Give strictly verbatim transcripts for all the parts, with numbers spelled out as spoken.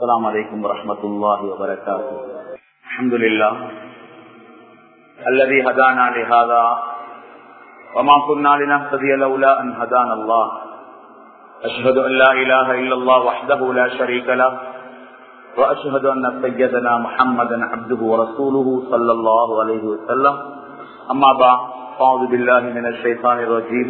السلام عليكم ورحمة الله وبركاته. الحمد لله الذي هدانا لهذا وما كنا لنهتدي لولا أن هدانا الله. أشهد أن لا إله إلا الله وحده لا شريك له وأشهد أن سيدنا محمدا عبده ورسوله صلى الله عليه وسلم. أما بعد أعوذ بالله من الشيطان الرجيم.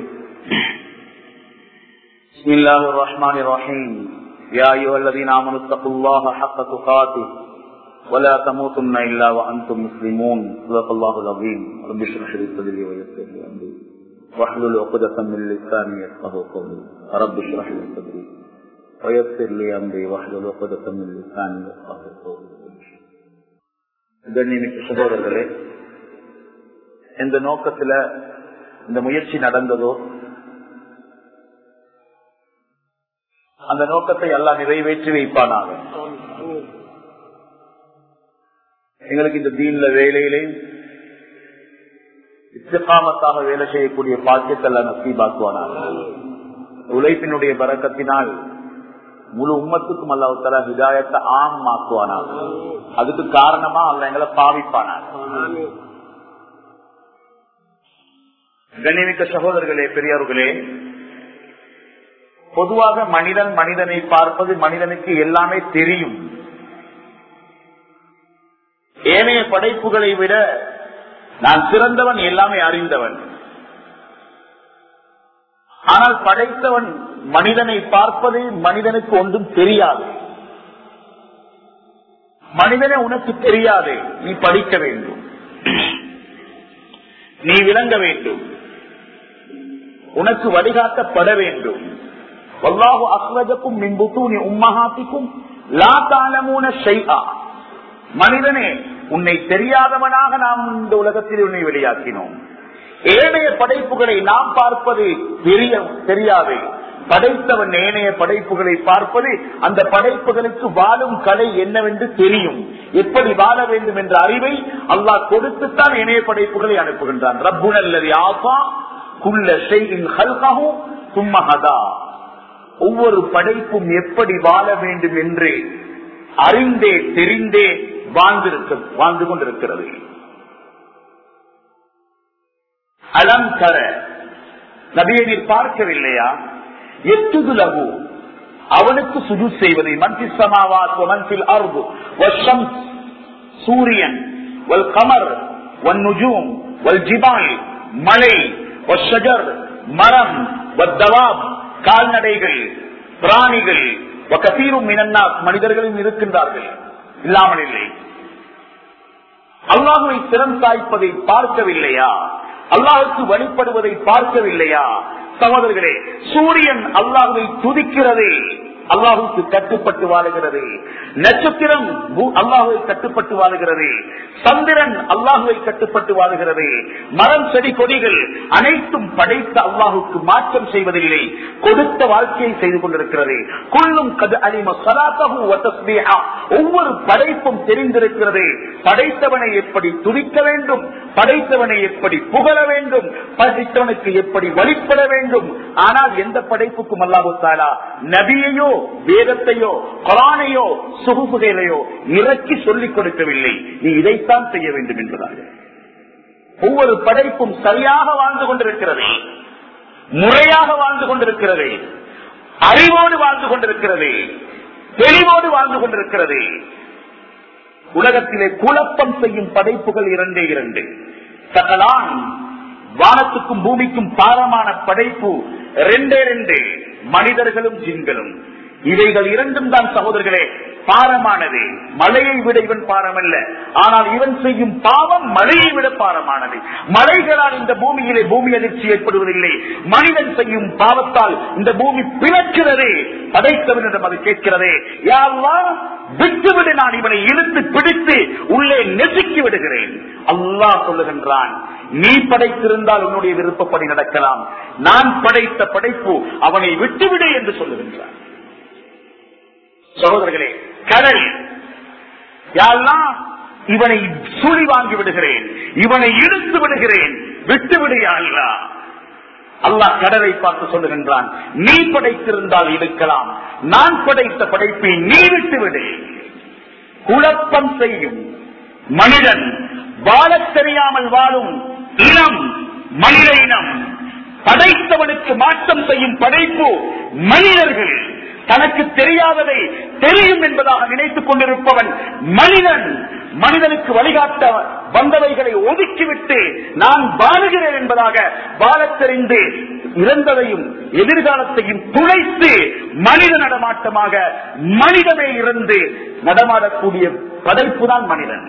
بسم الله الرحمن الرحيم. يا أيها الذين آمنوا اتقوا الله حق تقاته ولا تموتن إلا وأنتم مسلمون. صدق الله العظيم. رب اشرح لي صدري ويسر لي أمري واحلل عقدة من لساني يفقهوا قولي. رب اشرح لي صدري ويسر لي أمري واحلل عقدة من لساني يفقهوا قولي. கண்ணியமிக்க சகோதரர்களே, இந்த நோக்கத்தில் இந்த முயற்சி நடந்ததோ அந்த நோக்கத்தை அல்லாஹ் நிறைவேற்றி வைப்பானாக. எங்களுக்கு இந்த தீன்ல வேலையிலே இஸ்திகாமத்தாக வேலை செய்யக்கூடிய பாக்கியத்தை அல்லாஹ் நசீபாக்குவானாக. உழைப்பினுடைய பரக்கத்தினால் முழு உம்மத்துக்கும் அல்லாஹ் தஆலா ஹிதாயத்தை ஆம் ஆக்குவானாக. அதுக்கு காரணமா அல்லாஹ் எங்களை பாவிப்பானாக. கண்ணியமிக்க சகோதரர்களே, பெரியார்களே, பொதுவாக மனிதன் மனிதனை பார்ப்பது, மனிதனுக்கு எல்லாமே தெரியும். ஏனைய படைப்புகளை விட நான் சிறந்தவன், எல்லாமே அறிந்தவன். ஆனால் படைத்தவன் மனிதனை பார்ப்பது, மனிதனுக்கு ஒன்றும் தெரியாது. மனிதனே உனக்கு தெரியாது, நீ படிக்க வேண்டும், நீ விளங்க வேண்டும், உனக்கு வழிகாட்டப்பட வேண்டும். வல்லாஹு அக்ரஜக்கும் மின் புத்தூனி உம்மஹாத்திக்கும் லா தஅலமூன ஷைஆ. மனிதனே, உன்னை தெரியாதவனாக நாம் இந்த உலகத்தில் உன்னை வெளியாக்கினோம். ஏனைய படைப்புகளை நாம் பார்ப்பது தெரியாது. படைத்தவன் ஏனைய படைப்புகளை பார்ப்பது, அந்த படைப்புகளுக்கு வாழும் கலை என்னவென்று தெரியும். எப்படி வாழ வேண்டும் என்ற அறிவை அல்லாஹ் கொடுத்துத்தான் ஏனைய படைப்புகளை அனுப்புகின்றான். ரப்புனல்லதி ஆஃபா குல்ல ஷைஇன் ஹல்கஹு சும்ம ஹதா. ஒவ்வொரு படைப்பும் எப்படி வாழ வேண்டும் என்று அறிந்தே தெரிந்தே வாழ்ந்திருக்க வாழ்ந்து கொண்டிருக்கிறது. அலம் தர, நபியை நீர் பார்க்கவில்லையா? எத்துதுலகு, அவனுக்கு சுஜூத் செய்வதை, மன்பிஸ் ஸமாவாத் வ மன்பில் அர்து வஷம்ஸ், சூரியன், வல் கமர், வன் நுஜூம், வல் ஜிபால், மலை, வஷ்ஷஜர், மரம், வத்தவாப், கால்நடைகள், பிராணிகள், வகதீரும் மினன்னாஸ், மனிதர்களும் இருக்கின்றார்கள், இல்லாமல் இல்லை. அல்லாஹ்வை திறம் சாய்ப்பதை பார்க்கவில்லையா? அல்லாஹ்வுக்கு வழிபடுவதை பார்க்கவில்லையா? சகோதரர்களே, சூரியன் அல்லாஹ்வை துதிக்கிறதே, அல்லாஹ்வுக்கு கட்டுப்பட்டு வாழுகிறது. நட்சத்திரம் அல்லாஹ்வை கட்டுப்பட்டு வாழுகிறது. சந்திரன் அல்லாஹ்வை கட்டுப்பட்டு வாழுகிறது. மரம், செடி, கொடிகள் அனைத்தும் படைத்த அல்லாஹ்வுக்கு மாற்றம் செய்வதில்லை, கொடுத்த வாழ்க்கையை செய்து கொண்டிருக்கிறது. குல்லும் கத் அலிம ஸலாத்தஹு வ தஸ்பீஹா. ஒவ்வொரு படைப்பும் தெரிந்திருக்கிறது படைத்தவனை எப்படி துதிக்க வேண்டும், படைத்தவனை எப்படி புகழ வேண்டும், படைத்தவனுக்கு எப்படி வழிபட வேண்டும். ஆனால் எந்த படைப்புக்கும் அல்லாஹ் தஆலா நபியையோ வேதத்தையோ குர்ஆனையோ சுஹுஃபுகளையோ இறக்கி சொல்லிக் கொடுக்கவில்லை. நீ இதைத்தான் செய்ய வேண்டும் என்பதாக. ஒவ்வொரு படைப்பும் சரியாக வாழ்ந்து கொண்டிருக்கிறது, முறையாக வாழ்ந்து கொண்டிருக்கிறது, அறிவோடு வாழ்ந்து கொண்டிருக்கிறது, தெளிவோடு வாழ்ந்து கொண்டிருக்கிறது. உலகத்திலே குழப்பம் செய்யும் படைப்புகள் இரண்டே இரண்டு. சகலான், வானத்துக்கும் பூமிக்கும் பாரமான படைப்பு ரெண்டே ரெண்டு, மனிதர்களும் ஜின்களும். இவைகள் இரண்டும் தான் சகோதரர்களே பாரமானது. மலையை விட இவன் பாரம் அல்ல, ஆனால் இவன் செய்யும் பாவம் மலையை விட பாரமானது. மலைகளால் இந்த பூமியிலே பூமி அதிர்ச்சி ஏற்படுவதில்லை, மனிதன் செய்யும் பாவத்தால் இந்த பூமி பிளக்கிறது. படைத்தவனிடம் அது கேட்கிறதே, யா அல்லாஹ் விட்டுவிடு, நான் இவனை இழுத்து பிடித்து உள்ளே நெசுக்கி விடுகிறேன். அல்லாஹ் சொல்லுகின்றான், நீ படைத்திருந்தால் உன்னுடைய விருப்பப்படி நடக்கலாம், நான் படைத்த படைப்பு அவனை விட்டுவிடு என்று சொல்லுகின்றான். சகோதரர்களே, கடல், யா அல்லாஹ் இவனை சுழி வாங்கி விடுகிறேன், இவனை இழுத்து விடுகிறேன், விட்டுவிடு யா அல்லாஹ். அல்லாஹ் கடலை பார்த்து சொல்லுகின்றான், நீ படைத்திருந்தால் இருக்கலாம், நான் படைத்த படைப்பை நீ விட்டுவிடு. குழப்பம் செய்யும் மனிதன், வாழத் தெரியாமல் வாழும் இனம் மனித இனம், படைத்தவனுக்கு மாற்றம் செய்யும் படைப்பு மனிதர்கள். தனக்கு தெரியாததை தெரியும் என்பதாக நினைத்துக் கொண்டிருப்பவன் மனிதன். மனிதனுக்கு வழிகாட்ட வந்தவைகளை ஒதுக்கிவிட்டு நான் வாழுகிறேன் என்பதாக வாழத் தெரிந்து இறந்ததையும் எதிர்காலத்தையும் துளைத்து மனித நடமாட்டமாக மனிதமே இருந்து நடமாடக்கூடிய படைப்பு தான் மனிதன்.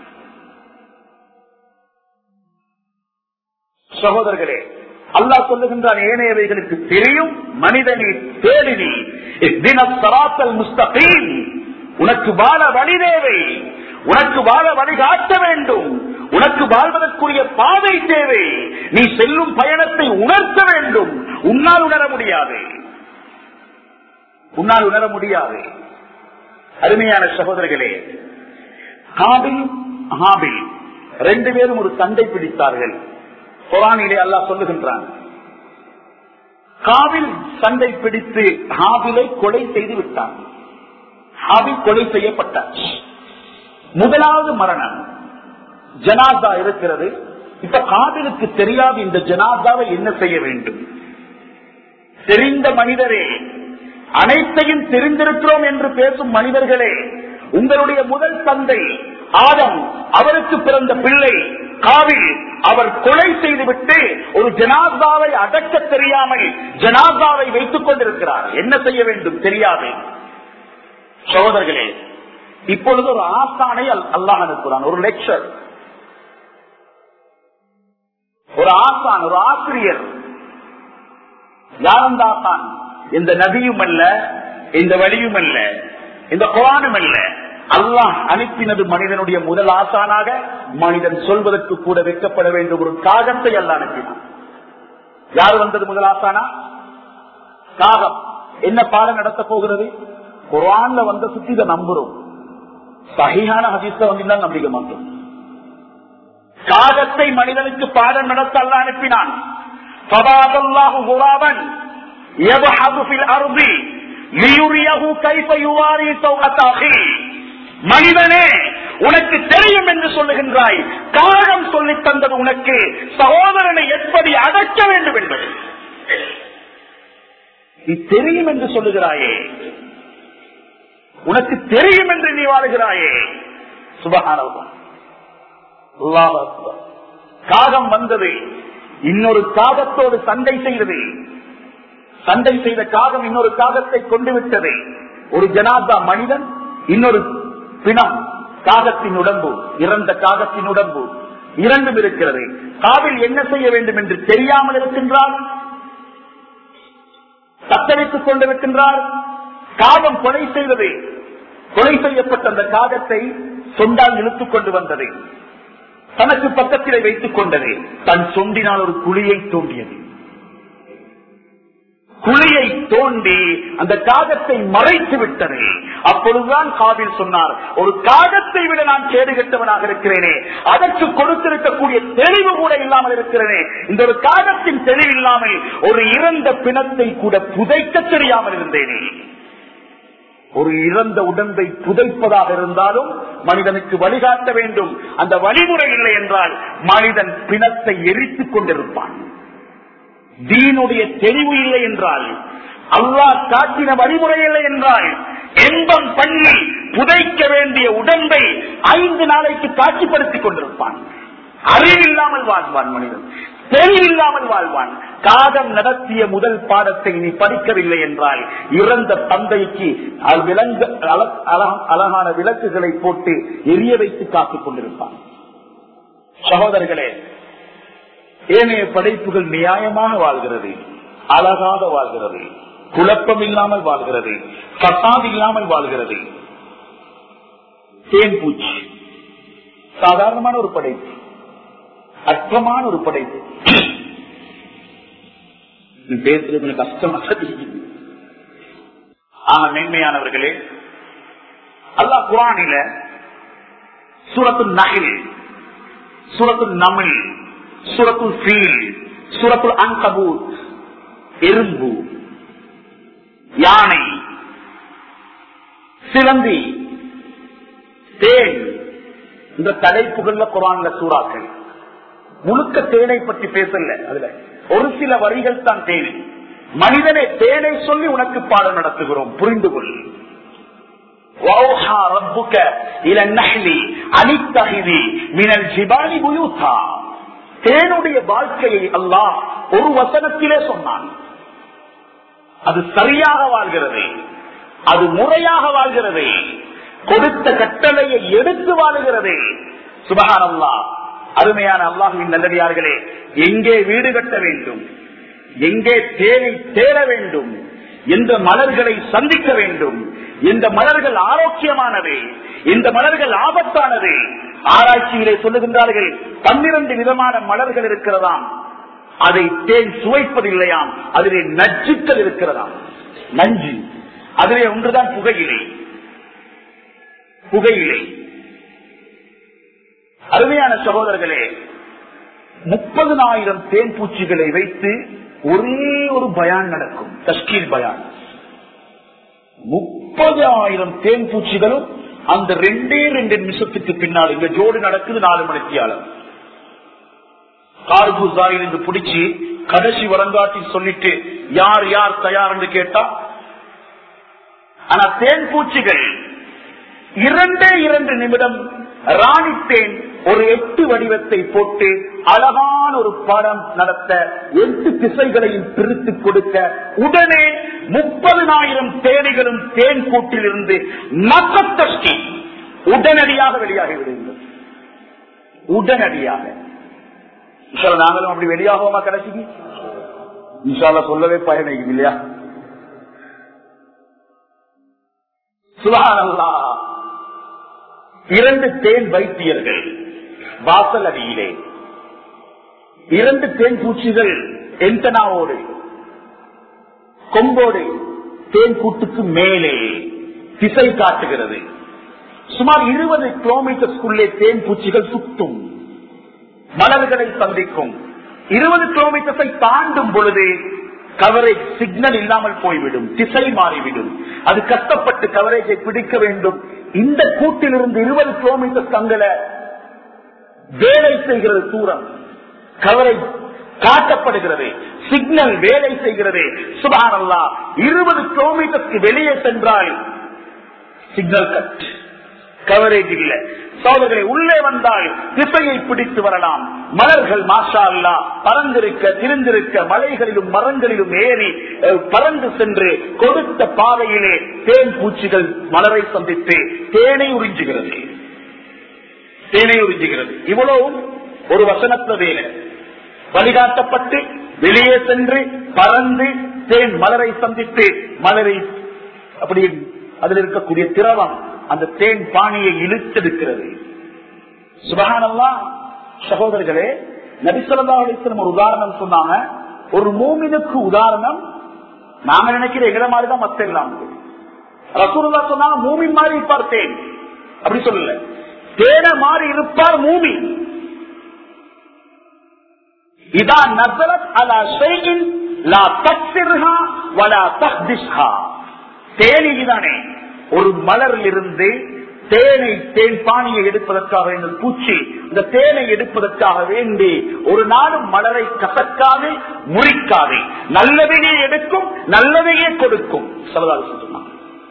சகோதரர்களே, அல்லாஹ் சொல்லுகின்றான், ஏனையவைகளுக்கு தெரியும், மனிதனை தேடினி முஸ்தகீம், உனக்கு வாழ வழி தேவை, உனக்கு வாழ வழிகாட்ட வேண்டும், உனக்கு வாழ்வதற்குரிய பாதை தேவை, நீ செல்லும் பயணத்தை உணர்த்த வேண்டும். உன்னால் உணர முடியாது, உன்னால் உணர முடியாது. அருமையான சகோதரர்களே, காபில் ஹாபில் ரெண்டு பேரும் ஒரு சண்டை பிடித்தார்கள். குர்ஆனிலே அல்லாஹ் சொல்லுகின்றான், காபில் சண்டை பிடித்து ஹாபிலை கொலை செய்து விட்டான். ஹாபில் கொலை செய்யப்பட்டார். முதலாவது மரணம், ஜனாதா இருக்கிறது. இப்ப காபிலுக்கு தெரியாது இந்த ஜனாதாவை என்ன செய்ய வேண்டும். தெரிந்த மனிதரே, அனைத்தையும் தெரிந்திருக்கிறோம் என்று பேசும் மனிதர்களே, உங்களுடைய முதல் தந்தை ஆதம், அவருக்கு பிறந்த பிள்ளை காபில், அவர் கொலை செய்துவிட்டு ஒரு ஜனாதாவை அடக்க தெரியாமல் ஜனாதாவை வைத்துக் கொண்டிருக்கிறார். என்ன செய்ய வேண்டும் தெரியாது. சகோதரர்களே, இப்பொழுது ஒரு ஆசானை அல்லாஹ் அனுப்புகிறான், ஒரு லெக்சர், ஒரு ஆசான், ஒரு ஆசிரியர். யார் அந்த ஆசான்? இந்த நபியும் அல்ல, இந்த வழியும் அல்ல, இந்த குர்ஆனும் அல்ல. அல்லாஹ் அனுப்பினது மனிதனுடைய முதல் ஆசானாக, மனிதன் சொல்வதற்கு கூட வைக்கப்பட வேண்டும் ஒரு காகத்தை அல்லாஹ் அனுப்பினான். யார் வந்தது முதல் ஆசானா? காகம். என்ன பாடம் நடத்த போகிறது? குர்ஆன்ல வந்த சுத்தி இதை நம்புறோம், சஹீஹான ஹதீஸ்ல வந்திருந்தா நம்பிக்க மாட்டோம். காகத்தை மனிதனுக்கு பாடம் நடத்த அல்லாஹ் அனுப்பினான். ஃபபாதல்லாஹு குராபன் யபஹது ஃபில் அர்தி லியுரியஹு கைஃப யுவாரி சௌஅத அஹி. மனிதனே, உனக்கு தெரியும் என்று சொல்லுகின்றாய், காரணம் சொல்லித் தந்தது உனக்கு சகோதரனை எப்படி அடக்க வேண்டும் என்பது. நீ தெரியும் என்று சொல்லுகிறாயே, உனக்கு தெரியும் என்று நீ வாழுகிறாயே. சுப்ஹானல்லாஹ், அல்லாஹ் அக்பர். காகம் வந்தது, இன்னொரு காகத்தோடு சண்டை செய்தது. சண்டை செய்த காகம் இன்னொரு காகத்தை கொண்டு விட்டது. ஒரு ஜனாதா மனிதன், இன்னொரு பிணம், காகத்தின் உடம்பு, இறந்த காகத்தின் உடம்பு, இரண்டும் இருக்கிறது. காபில் என்ன செய்ய வேண்டும் என்று தெரியாமல் இருக்கின்றார், தத்தளித்துக் கொண்டிருக்கின்றார். காகம் கொலை செய்தது. கொலை செய்யப்பட்ட அந்த காகத்தை சொண்டால் இழுத்துக் கொண்டு வந்தது, தனக்கு பக்கத்திலே வைத்துக் கொண்டது. தன் சொண்டினால் ஒரு குழியை தோண்டியது. குழியை தோண்டி அந்த காகத்தை மறைத்து விட்டது. அப்பொழுதுதான் காபில் சொன்னார், ஒரு காகத்தை விட நான் கேடு கெட்டவனாக இருக்கிறேனே, அதற்கு கொடுத்திருக்கக்கூடிய தெளிவு கூட இல்லாமல் இருக்கிறேனே. இந்த ஒரு காகத்தின் தெளிவு இல்லாமல் ஒரு இறந்த பிணத்தை கூட புதைக்க தெரியாமல் இருந்தேனே. ஒரு இறந்த உடம்பை புதைப்பதாக இருந்தாலும் மனிதனுக்கு வழிகாட்ட வேண்டும். அந்த வழிமுறை இல்லை என்றால் மனிதன் பிணத்தை எரித்துக் கொண்டிருப்பான். தீனுடைய தெளிவு இல்லை என்றால், அல்லாஹ் காட்டின வழிமுறை இல்லை என்றால், எம்பம் பண்ணி புதைக்க வேண்டிய உடம்பை ஐந்து நாளைக்கு காட்சிப்படுத்திக் கொண்டிருப்பான். அறிவில்லாமல் வாழ்வான் மனிதன், தெளிவில்லாமல் வாழ்வான். காகம் நடத்திய முதல் பாடத்தை நீ படிக்கவில்லை என்றால், இறந்த தந்தைக்கு அழகான விளக்குகளை போட்டு எரிய வைத்து காத்துக் கொண்டிருப்பான். சகோதரர்களே, ஏனைய படைப்புகள் நியாயமாக வாழ்கிறது, அழகாக வாழ்கிறது, குழப்பம் இல்லாமல் வாழ்கிறது, பசாது இல்லாமல் வாழ்கிறது. தேன் பூச்சி சாதாரணமான ஒரு படைப்பு, அற்பமான ஒரு படைப்பு. பேசுறது கஷ்டமாக. ஆனா மேன்மையானவர்களே, அல்லாஹ் குர்ஆனில சூரத்துல் நஹ்ல், சூரத்துல் நம்ல், சூரத்துல் ஃபீல், சூரத்துல் அன்கபூத், எறும்பு, யானை, சிலந்தி, தேன், இந்த தலைப்புகள்ல குர்ஆன்ல சூறாக்கள் முழுக்க தேனை பற்றி பேசல. அதுல ஒரு சில வரிகள் தான் தேனை. மனிதனை தேனை சொல்லி உனக்கு பாடம் நடத்துகிறோம், புரிந்து கொள். தேனுடைய வாழ்க்கையை அல்லாஹ் ஒரு வசனத்திலே சொன்னான். அது சரியாக வாழ்கிறது, அது முறையாக வாழ்கிறது, கொடுத்த கட்டளையை எடுத்து வாழுகிறது. சுப்ஹானல்லாஹ். அருமையான அல்லாஹ்வின் நல்லடியார்களே, எங்கே வீடு கட்ட வேண்டும், எங்கே தேனை தேட வேண்டும், எந்த மலர்களை சந்திக்க வேண்டும், எந்த மலர்கள் ஆரோக்கியமானது, எந்த மலர்கள் ஆபத்தானது, ஆராய்ச்சியிலே சொல்லுகின்றார்கள். பன்னிரண்டு விதமான மலர்கள் இருக்கிறதாம், அதை தேன் சுவைப்பதில்லையாம், அதிலே நச்சுக்கள் இருக்கிறதாம், நஞ்சு. அதிலே ஒன்றுதான் புகையிலை. புகையிலை அருமையான சகோதரர்களே, முப்பதினாயிரம் தேன் பூச்சிகளை வைத்து ஒரே ஒரு பயான் நடக்கும், தஷ்கீல் பயான். முப்பதாயிரம் தேன் பூச்சிகளும் அந்த ரெண்டே ரெண்டு நிமிஷத்துக்கு பின்னால் இந்த ஜோடு நடக்குது. நாலு மணித்தியாளர் கார்குசாயில் என்று பிடிச்சி கடைசி வரங்காட்டி சொல்லிட்டு யார் யார் தயார் என்று கேட்டா, ஆனா தேன் பூச்சிகள் இரண்டே இரண்டு நிமிடம் ராணி தேன் ஒரு எட்டு வடிவத்தை போட்டு அழகான ஒரு பாடம் நடத்த, எட்டு திசைகளையும் பிரித்து கொடுக்க, உடனே முப்பதினாயிரம் தேனிகளும் தேன் கூட்டில் இருந்து நக்கத்தஷ்டி உடனடியாக வெளியாகி விடுங்கள். உடனடியாக நாங்களும் அப்படி வெளியாகுமா கடைசிக்கு? இன்ஷால்லா சொல்லவே பயணிக்கும் இல்லையா? சுப்ஹானல்லாஹ். இரண்டு தேன் வைத்தியர்கள் வாசல் அடியிலே, இரண்டு தேன் பூச்சிகள் என்டனாவோடு கொம்போடு தேன் கூட்டுக்கு மேலே திசை காட்டுகிறது. சுமார் இருபது கிலோமீட்டருக்குள்ளே தேன் பூச்சிகள் சுற்றும், மலர்களை சந்திக்கும். இருபது கிலோமீட்டரை தாண்டும் பொழுது கவரேஜ் சிக்னல் இல்லாமல் போய்விடும், திசை மாறிவிடும். அது கஷ்டப்பட்டு கவரேஜை பிடிக்க வேண்டும். இந்த கூட்டிலிருந்து இருபது கிலோமீட்டர் தங்கள வேலை செய்கிறது, தூரம் கவரேஜ் காட்டப்படுகிறது, சிக்னல் வேலை செய்கிறது. சுப்ஹானல்லாஹ். இருபது கிலோமீட்டருக்கு வெளியே சென்றால் சிக்னல் கட், கவரேஜ் இல்லை. சோதனை உள்ளே வந்தால் திசையை பிடித்து வரலாம். மலர்கள் மாஷா அல்லாஹ் பறந்திருக்க, திரிந்திருக்க, மலைகளிலும் மரங்களிலும் ஏறி பறந்து சென்று கொடுத்த பாதையிலே தேன் பூச்சிகள் மலரை சந்தித்து தேனை உறிஞ்சுகிறது, தேனை உறிஞ்சுகிறது. இவ்வளவும் ஒரு வசனத்த வேலை வழிகாட்டப்பட்டு வெளியே சென்று பறந்து தேன் மலரை சந்தித்து மலரை அப்படி அதில் இருக்கக்கூடிய திரவம் அந்த தேன் பாணியை இழுத்தெடுக்கிறது. சுப்ஹானல்லாஹ். சகோதரர்களே, நபி ஸல்லல்லாஹு அலைஹி வஸல்லம் ஒரு உதாரணம் சொன்னாங்க. ஒரு மூமினுக்கு உதாரணம் நாங்க நினைக்கிற எங்களை மாதிரிதான் மத்த எல்லாம். ரசூலுல்லாஹ் சொன்னாங்க மூமின் மாதிரி இருப்பார் தேன், அப்படி சொல்லல, தேன மாதிரி இருப்பார் மூமின். இதா நஸலத் அலா ஷைஇன் லா தக்ஸிர்ஹா வலா தஹ்திஷ்ஹா. தேன் இதுதானே, ஒரு மலரில் இருந்து தேனை தேன் பானியை எடுப்பதற்காக இந்த பூச்சி இந்த தேனை எடுப்பதற்காக வேண்டி ஒரு நாளும் மலரை கசக்காது முறிக்காது, நல்லதையே எடுக்கும், நல்லதையே கொடுக்கும். சொன்னாங்க.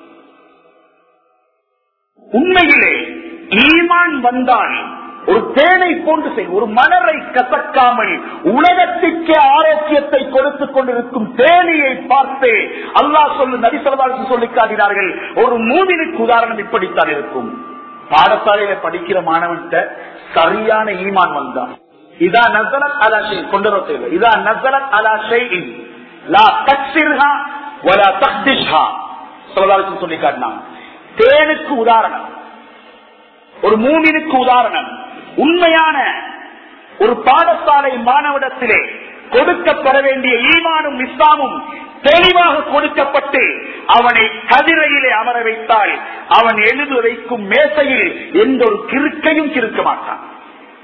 உண்மையிலே ஈமான் வந்தால் ஒரு தேனை போன்று செய்யும், ஒரு மலரை கசக்காமல் உலகத்திற்கு ஆரோக்கியத்தை கொடுத்துக் கொண்டிருக்கும் தேனியை பார்த்து அல்லாஹ் சொல்லு நபி ஸல்லல்லாஹு அலைஹி வஸல்லம் சொல்லி காட்டினார்கள். ஒரு மூமினுக்கு உதாரணம் இப்படித்தான் இருக்கும். பாடசாலையில படிக்கிற மாணவன்கிட்ட சரியான ஈமான் வந்தா இதா நஸலத் அலா ஷை கொண்டு வரது, இதா நஸலத் அலா ஷைஇன் லா தக்ஸிர்ஹா வலா தக்திஷ்ஹா. ஸல்லல்லாஹு அலைஹி வஸல்லம் சொல்லி காட்டினாங்க. தேனுக்கு உதாரணம், ஒரு மூமினுக்கு உதாரணம். உண்மையான ஒரு பாடசாலை மாணவனிடத்திலே கொடுக்கப்பட வேண்டிய ஈமானும் இஸ்லாமும் தெளிவாக கொடுக்கப்பட்டு அவனை கதிரையிலே அமர வைத்தால் அவன் எழுது வைக்கும் மேசையில் எந்த ஒரு கிறுக்கையும் கிறுக்க மாட்டான்,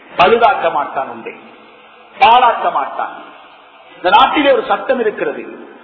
பழுதாக்க மாட்டான், உண்டே பாழாக்க மாட்டான். இந்த நாட்டிலே ஒரு சட்டம் இருக்கிறது,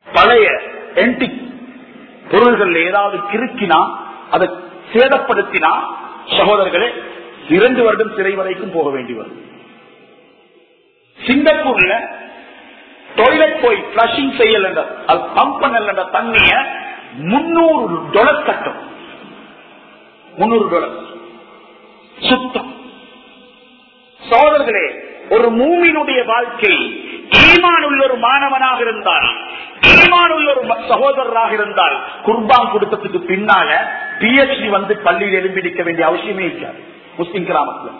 பழைய என்டிக் பொருள்கள் ஏதாவது கிறுக்கினா அதை சேதப்படுத்தினா சகோதரர்களே இரண்டு வருடம் சிறை வரைக்கும் போக வேண்டி வரும். சிங்கப்பூர்ல டாய்லெட் போய் பிளஷிங் செய்யல பம்ப் பண்ணல தண்ணிய முன்னூறு டாலர் கட்டும். முன்னூறு டாலர் சுத்தம். சகோதரர்களே, ஒரு மூமினுடைய வாழ்க்கை ஈமான் உள்ள ஒரு மாணவனாக இருந்தால், ஈமான் உள்ள ஒரு சகோதரராக இருந்தால், குர்பான் கொடுத்ததுக்கு பின்னால பிஎச்டி வந்து பள்ளியில் எழும்பிடிக்க வேண்டிய அவசியமே இருக்காது. முஸ்லிம் கிராமத்தில்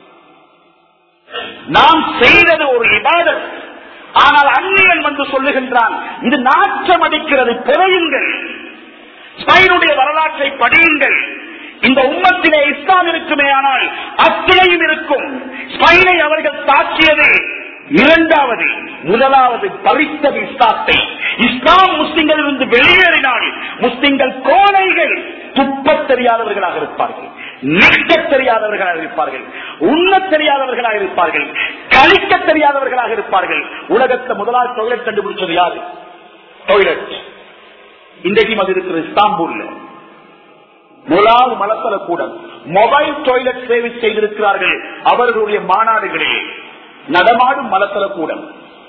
நாம் செய்தது ஒரு இபாதத். ஆனால் அந்நியன் வந்து சொல்லுகின்றான், இது நாற்றம் அடிக்கிறது, பிறயுங்கள், ஸ்பெயினுடைய வரலாற்றை படியுங்கள். இந்த உம்மத்திலே இஸ்லாம் இருக்குமே ஆனால் அத்தனையும் இருக்கும். ஸ்பெயினை அவர்கள் தாக்கியது இரண்டாவது. முதலாவது பறித்தது இஸ்லாத்தை. இஸ்லாம் முஸ்லிம்கள் இருந்து வெளியேறினால் முஸ்லிம்கள் கோழைகள், துப்பத் தெரியாதவர்களாக இருப்பார்கள், நிற்க தெரியாதவர்களாக இருப்பார்கள், உண்ண தெரியாதவர்களாக இருப்பார்கள், கழிக்க தெரியாதவர்களாக இருப்பார்கள். உலகத்தில் முதலாவது டாய்லெட் கண்டுபிடிச்சது யாரு? டாய்லெட். இன்றைக்கும் அது இருக்கிற இஸ்தாம்பூல்ல முதலாவது மலத்தல கூட மொபைல் டாய்லெட் சேவை செய்திருக்கிறார்கள். அவர்களுடைய மாநாடுகளே நடமாடும் மலத்தல கூடம்.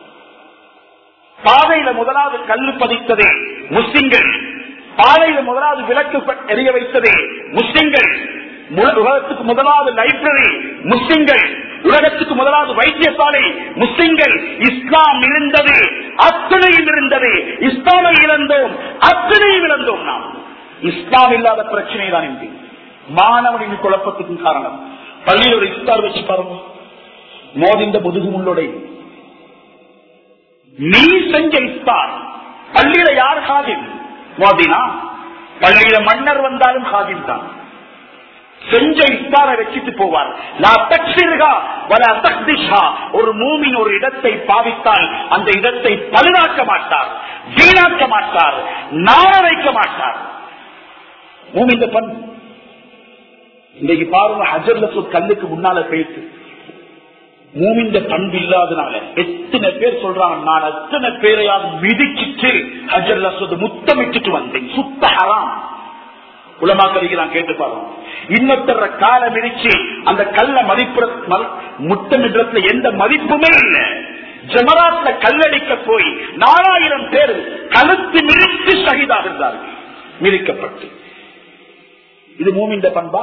பாதையில முதலாவது கல்லு பதித்ததே முஸ்லிம்கள். பாதையில முதலாவது விளக்கு எரிய வைத்ததே முஸ்லிம்கள். உலகத்துக்கு முதலாவது லைப்ரரி முஸ்லிம்கள். உலகத்துக்கு முதலாவது வைத்தியசாலை முஸ்லிம்கள். இஸ்லாம் இருந்தது, அத்தனையும் இருந்தது. இஸ்லாமை இழந்தோம், அத்தனையும் இழந்தோம். நாம் இஸ்லாம் இல்லாத பிரச்சனை தான் இன்று மாணவனின் குழப்பத்துக்கு காரணம். பள்ளியில் ஒரு இஃப்தார் வச்சு பாருங்க, மோதிந்த முதுகு முன்னோட நீ செஞ்ச இஃப்தார். பள்ளியில யார் ஹாஜிம்? மோதினா. பள்ளியில மன்னர் வந்தாலும் ஹாஜிம் தான். செஞ்ச இஃப்தாரை வச்சுட்டு போவார். ஒரு மூமின் ஒரு இடத்தை பாவித்தால் அந்த இடத்தை பழுதாக்க மாட்டார், வீணாக்க மாட்டார், நாள வைக்க மாட்டார். மூமின் பண் இன்றைக்கு பாருங்க, ஹஜர் அஸ்வத் கல்லுக்கு முன்னால பேசு. மூமின் பண்பு இல்லாதனால எத்தனை பேர் சொல்றாங்க, நான் எத்தனை பேரையாவது மிதிச்சிட்டு ஹஜர் அஸ்வத் முத்தமிட்டு வந்தேன், சுத்த ஹராம். உலமாக்களுக்கு நான் கேட்டு பாருங்க, இன்னொருத்தர கால மிதிச்சு அந்த கல்ல மதிப்பு முத்தமிடுறதுல எந்த மதிப்புமே இல்லை. ஜமராத்ல கல்லடிக்க போய் நாலாயிரம் பேர் கழுத்து மிதித்து ஷஹீதாகிறார்கள், மிதிக்கப்பட்டு. இது மூமின் பண்பா?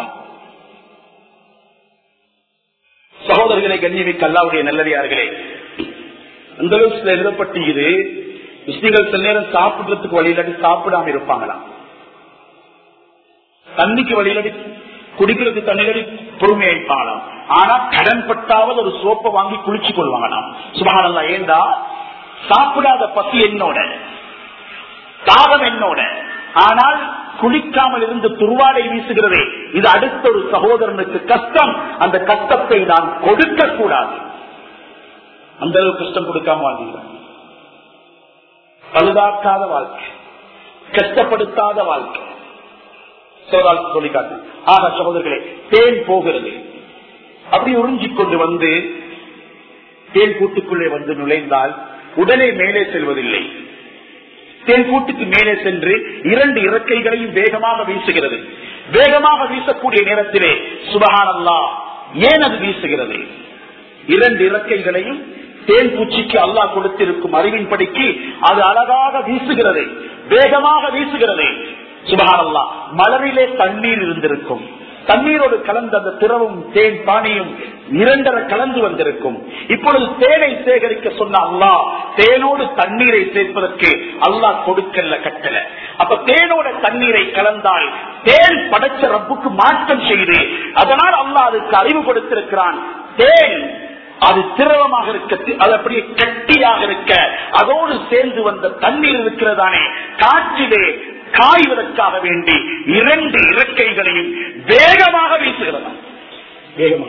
சகோதரர்களை கண்ணியமிக்க அல்லாஹ்வுடைய நல்லடியார்களே, அந்த அளவுக்கு எழுதப்பட்டு இது முஸ்லிம்கள் சில நேரம் சாப்பிடுறதுக்கு வழியிலாட்டி சாப்பிடாம இருப்பாங்களாம், தண்ணிக்கு வழியிலாட்டி குடிக்கிறதுக்கு தண்ணிலடி பொறுமையாயிப்பாங்களாம். ஆனா கடன் பட்டாவது ஒரு சோப்பை வாங்கி குளிச்சு கொள்வாங்களாம். சுபஹானல்லாஹ். ஏண்டா சாப்பிடாத பசி என்னோட, தாகம் என்னோட, ஆனால் குளிக்காமல் இருந்து துருவாடை வீசுகிறதே, இது அடுத்த ஒரு சகோதரனுக்கு கஷ்டம். அந்த கஷ்டத்தை நான் கொடுக்க கூடாது. அந்த அளவு கஷ்டம் கொடுக்காம வாழ்கிறார். பழுதாக்காத வாழ்க்கை, கஷ்டப்படுத்தாத வாழ்க்கை சொல்லி காட்டு. ஆக சகோதரர்களே, தேன் போகிறது, அப்படி உறிஞ்சிக் கொண்டு வந்து தேன் கூட்டுக்குள்ளே வந்து நுழைந்தால் உடனே மேலே செல்வதில்லை. தேன் கூட்டுக்கு மேலே சென்று இரண்டு இறக்கைகளையும் வேகமாக வீசுகிறது. வேகமாக வீசக்கூடிய நேரத்திலே சுபஹானல்லாஹ், ஏன் அது வீசுகிறது? இரண்டு இறக்கைகளையும் தேன் பூச்சிக்கு அல்லாஹ் கொடுத்திருக்கும் அறிவின்படிக்கு அது அழகாக வீசுகிறது, வேகமாக வீசுகிறது. சுபஹானல்லாஹ். மலரிலே தண்ணீர் இருந்திருக்கும், தண்ணீரோடு கலந்த அந்த திரவும் தேன் பானியும் இரண்டரை கலந்து வந்திருக்கும். இப்பொழுது தேனை சேகரிக்க சொன்ன அல்லாஹ் தேனோடு தண்ணீரை சேர்ப்பதற்கு அல்லாஹ் கொடுக்கல கட்டளை. அப்ப தேனோட தண்ணீரை கலந்தால் தேன் படைச்ச ரப்புக்கு மாற்றம் செய்து, அதனால் அல்லாஹ் அதுக்கு அறிவு கொடுத்திருக்கிறான். தேன் அது திரவமாக இருக்க, அது அப்படியே கட்டியாக இருக்க, அதோடு சேர்ந்து வந்த தண்ணீர் இருக்கிறதானே, காற்றிலே காய்வதற்காக வேண்டி இரண்டு இறக்கைகளையும் வேகமாக வீசுகிறதா. வேகமாக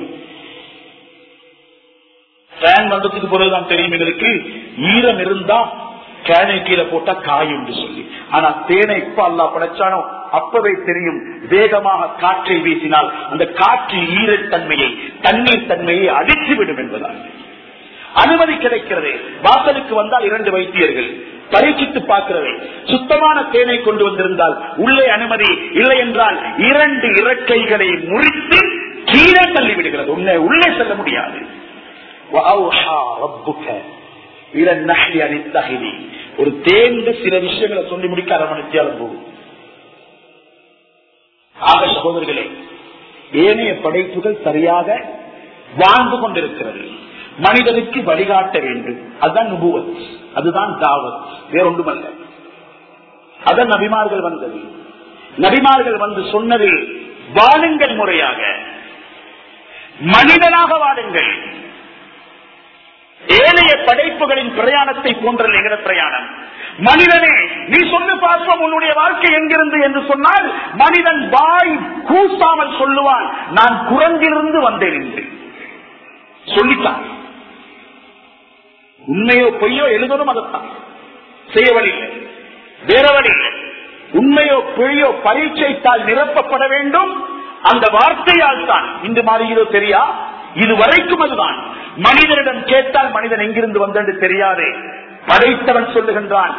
ஃபேன் வந்ததுக்கு பிறகுதான் தெரியும் எங்களுக்கு, ஈரம் இருந்தா கேனை கீழே போட்டா காய் என்று சொல்லி. ஆனா தேனை இப்ப அல்லாஹ் படைச்சானோ அப்பவே தெரியும், வேகமாக காற்றை வீசினால் அந்த காற்று ஈரத்தன்மையை, தண்ணீர் தன்மையை அடித்துவிடும் என்பதால் அனுமதி கிடைக்கிறது. வாசலுக்கு வந்தால் இரண்டு வைத்தியர்கள், பரீட்சித்து பார்க்கிறது. சுத்தமான தேனை கொண்டு வந்திருந்தால் உள்ளே அனுமதி, இல்லை என்றால் இரண்டு இறக்கைகளை முறித்து கீழே தள்ளிவிடுகிறது. உன்னை உள்ளே செல்ல முடியாது. ஒரு தேர்ந்து சில விஷயங்களை சொல்லி முடிக்க அரவணைத்தியாலும் போகும். ஆக சகோதரர்களே, ஏனைய படைப்புகள் சரியாக வாழ்ந்து கொண்டிருக்கிறது. மனிதனுக்கு வழிகாட்ட வேண்டும். அதுதான் நுபுவத், அதுதான் தாவத், வேறொன்றுமல்ல. அதான் நபிமார்கள் வந்தது. நபிமார்கள் வந்து சொன்னது, வாழுங்கள் முறையாக, மனிதனாக வாழுங்கள். ஏனைய படைப்புகளின் பிரயாணத்தை போன்ற என்கிற பிரயாணம். மனிதனே, நீ சொல்லு பார்ப்போம் உன்னுடைய வாழ்க்கை எங்கிருந்து என்று சொன்னால், மனிதன் வாய் கூசாமல் சொல்லுவான், நான் குரங்கிலிருந்து வந்தேன் என்று சொல்லித்தான். உண்மையோ பொய்யோ எழுதணும், அதைத்தான் செய்ய வழி இல்லை, வேற வழி இல்லை. உண்மையோ பொய்யோ பரீட்சைத்தால் நிரப்பப்பட வேண்டும். அந்த வார்த்தையால் தான் இன்று மாறுகிறோ தெரியா, இதுவரைக்கும் அதுதான். மனிதனிடம் கேட்டால் மனிதன் எங்கிருந்து வந்தது தெரியாது. படைத்தவன் சொல்லுகின்றான்,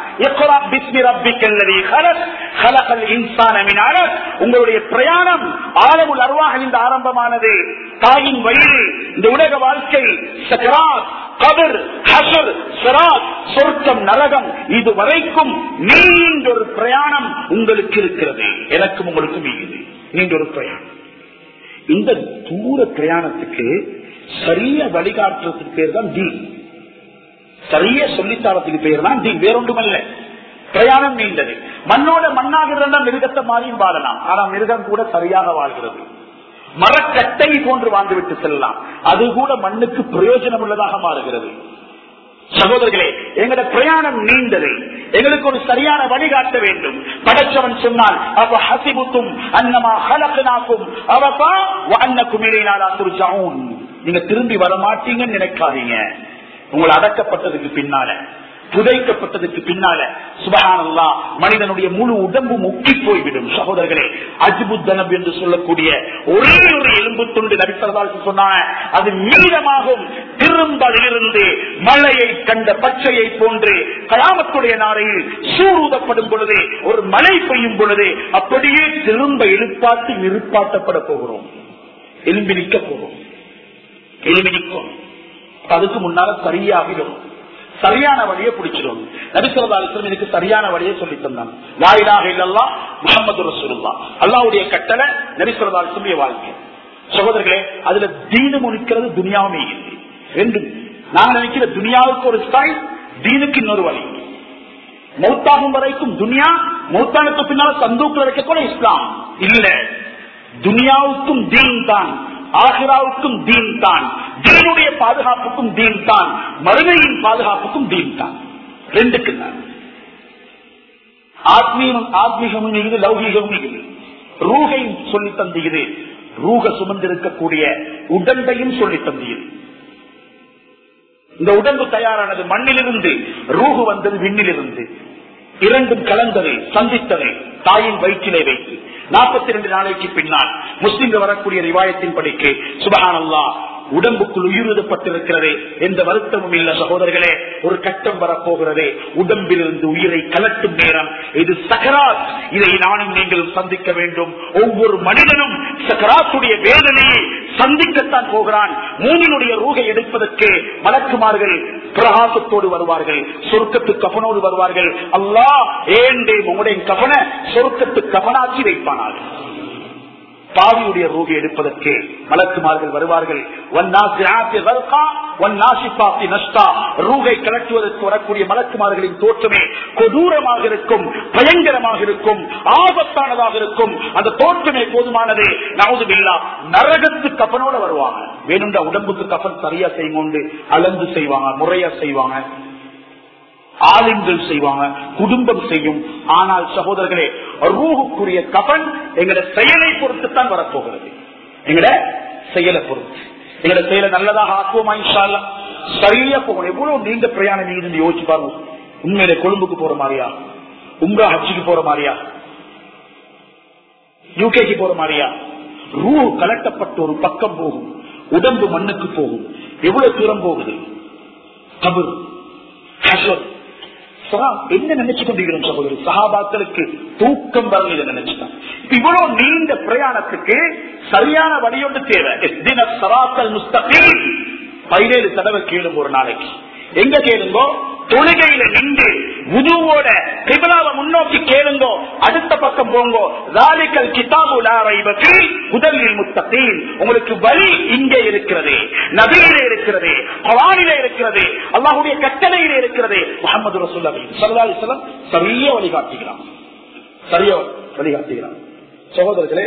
உங்களுடைய பிரயாணம் ஆலமுல் அர்வாஹில் ஆரம்பமானது. தாயின் வயிறு, இந்த உலக வாழ்க்கை, சக்ராத், கபர், ஹஷர், சிராத், சொர்க்கம், நரகம், இது வரைக்கும் நீண்ட ஒரு பிரயாணம் உங்களுக்கு இருக்கிறது. எனக்கும் உங்களுக்கும் இது நீண்ட ஒரு பிரயாணம். இந்த தூர பிரயாணத்துக்கு சரிய வழிகாட்டுறதுக்கு பேர் தான் தீன். சரியா சொல்லித்தாரத்துக்கு பேர் தான் தீன், வேறொன்றுமல்ல. பிரயாணம் நீண்டது. மண்ணோட மண்ணாக இருந்தால் மிருகத்தை மாறியும் வாழலாம். ஆனால் மிருகம் கூட சரியாக வாழ்கிறது. மரக்கட்டை போன்று வாழ்ந்துவிட்டு செல்லலாம். அது கூட மண்ணுக்கு பிரயோஜனம் உள்ளதாக மாறுகிறது. சகோதரர்களே, எங்களோட பிரயாணம் நீண்டது. எங்களுக்கு ஒரு சரியான வழிகாட்ட வேண்டும். படைச்சவன் சொன்னால், அவ ஹசிபுத்தும் அன்னமா ஹலக்னாக்கும் அவபா வ அன்னக்கும் இலைனா லா துர்ஜஊன். நீங்க திரும்பி வர மாட்டீங்கன்னு நினைக்காதீங்க. உங்களை அடக்கப்பட்டதுக்கு பின்னால, புதைக்கப்பட்டதுக்கு பின்னால சுப்ஹானல்லாஹ் மனிதனுடைய முழு உடம்பு முக்கி போய்விடும். சகோதரர்களே, அஜ்புத்தனப் என்று சொல்லக்கூடிய ஒரே ஒரு எலும்பு துண்டு நபி ஸல்லல்லாஹு அலைஹி வஸல்லம் சொன்னாங்க, அது மீதமாகும். திரும்ப அதிலிருந்து மழையை கண்ட பச்சையை போன்று கயாமத்துடைய நாளையில் சூரூதப்படும் பொழுது, ஒரு மழை பெய்யும் பொழுது அப்படியே திரும்ப எழுப்பாட்டி நிறுப்பாட்டப்பட போகிறோம். எலும்பி நிற்க போகிறோம். எலும்பி நிற்கும். அதுக்கு முன்னால சரியாகிடும். சரியான வழியை பிடிச்சிடும். நபி ஸல்லல்லாஹு அலைஹி வஸல்லம் எனக்கு சரியான வழியை சொல்லி தந்தாங்க. லா இலாஹ இல்லல்லாஹ் முஹம்மது ரசூலுல்லாஹ், அல்லாஹ்வுடைய கட்டளை, நபி ஸல்லல்லாஹு அலைஹி வஸல்லம் வாழ்க்கை. சகோதரர்களே, அதுல தீனும் இருக்கிறது, துனியாவுமே இல்லை. ரெண்டு. நாங்க நினைக்கிற துனியாவுக்கு ஒரு ஸ்டைல், தீனுக்கு இன்னொரு வழி. மௌத்தாகும் வரைக்கும் துனியா, மௌத்தானுக்கு பின்னால் சந்தூக்கில் வைக்க கூட இஸ்லாம் இல்ல. துனியாவுக்கும் தீன் தான், ஆகிராவுக்கும் தீன் தான், தீனுடைய பாதுகாப்புக்கும் தீன் தான், மறுமையின் பாதுகாப்புக்கும் தீன் தான். ரெண்டுக்கு தான். ஆத்மீகம் ஆத்மீகமும் இது, லௌகீகமும் இது. ரூகையும் சொல்லி தந்தீது, ரூக சுமந்திருக்கக்கூடிய உடம்பையும் சொல்லி தந்தீது. இந்த உடம்பு தயாரானது மண்ணிலிருந்து, ரூகு வந்தது விண்ணிலிருந்து. இரண்டும் கலந்ததை சந்தித்ததை தாயின் வயிற்றிலே வைத்து நாற்பத்தி இரண்டு நாளைக்கு பின்னால் முஸ்லிம்கள் வரக்கூடிய ரிவாயத்தின் படிக்கு சுப்ஹானல்லாஹ் உடம்புக்குள் உயிரிழப்பட்டிருக்கிறது. எந்த வருத்தமும் இல்ல சகோதரர்களே. ஒரு கட்டம் வரப்போகிறது, உடம்பிலிருந்து உயிரை கலட்டும் நேரம். இது சக்கராத். இதை நானும் நீங்களும் சந்திக்க வேண்டும். ஒவ்வொரு மனிதனும் சக்கராத்துடைய வேதனையை சந்திக்கத்தான் போகிறான். மூமினுடைய ரூகை எடுப்பதற்கு மலக்குமார்கள் பிரகாசத்தோடு வருவார்கள், சொர்க்கத்து கஃபனோடு வருவார்கள். அல்லாஹ் ஏண்டே உங்களுடைய கஃபன சொர்க்கத்து கஃபனாக்கி வைப்பானார்கள். பாவியுடைய ரூகை எடுப்பதற்கு மலக்குமார்கள் வருவார்கள். ரூகை கலட்டுவதற்கு வரக்கூடிய மலக்குமார்களின் தோற்றமே கொடூரமாக இருக்கும், பயங்கரமாக இருக்கும், ஆபத்தானதாக இருக்கும். அந்த தோற்றமே போதுமானது. நவுதுபில்லாஹ் நரகத்து கஃபனோட வருவாங்க. வேணும்டா உடம்புக்கு கஃபன் சரியா செய்வோண்டு அளந்து செய்வாங்க, முறையா செய்வாங்க, ஆளுங்கள் செய்வாங்க, குடும்பம் செய்யும். ஆனால் சகோதரர்களே, ரூஹுக்குரிய கஃபன் எங்கட செயலை பொறுத்துத்தான் வரப்போகிறது. எங்கட செயலை பொறுத்து. எங்கட செயலை நல்லதாக ஆக்குவோமா இன்ஷா அல்லாஹ்? சரியா போகணும். எவ்வளவு நீண்ட பிரயாணம் நீங்க யோசிச்சு பாருங்க. உண்மையில கொழும்புக்கு போற மாதிரியா, உம்ரா ஹஜ்ஜுக்கு போற மாதிரியா, யூகேக்கு போற மாதிரியா? ரூஹ் கலட்டப்பட்டு ஒரு பக்கம் போகும், உடம்பு மண்ணுக்கு போகும். எவ்வளவு தூரம் போகுது? கபர், ஹஷர், என்ன நினைச்சு கொண்டிருக்கிறோம் சகோதரி? சஹாபாக்களுக்கு தூக்கம் வரல இதை நினைச்சுதான். இவ்வளவு நீண்ட பிரயாணத்துக்கு சரியான வழியொன்று தேவை. பதினேழு தடவை கேளுங்க ஒரு நாளைக்கு. எங்க கேளுங்கோ? தொழுகையில நின்று உதுவோட கிப்லாவை முன்னோக்கி கேளுங்கோ. அடுத்த பக்கம் போங்கோ. ஸாலிகல் கிதாபு லா ரைப ஃபீஹி ஹுதல் லில் முத்தகீன். உங்களுக்கு வழி இங்கே இருக்கிறது, நபியிலே இருக்கிறது, குர்ஆனிலே இருக்கிறது, அல்லாஹ்வுடைய கட்டளையிலே இருக்கிறது. முஹம்மது ரசூலுல்லாஹி ஸல்லல்லாஹு அலைஹி வஸல்லம் சரியா வழிகாட்டுகிறார், சரியா வழிகாட்டுகிறார். சகோதரர்களே,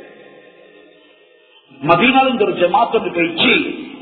மதீனாவில் ஒரு ஜமாத் ஒன்று போயிடுச்சு.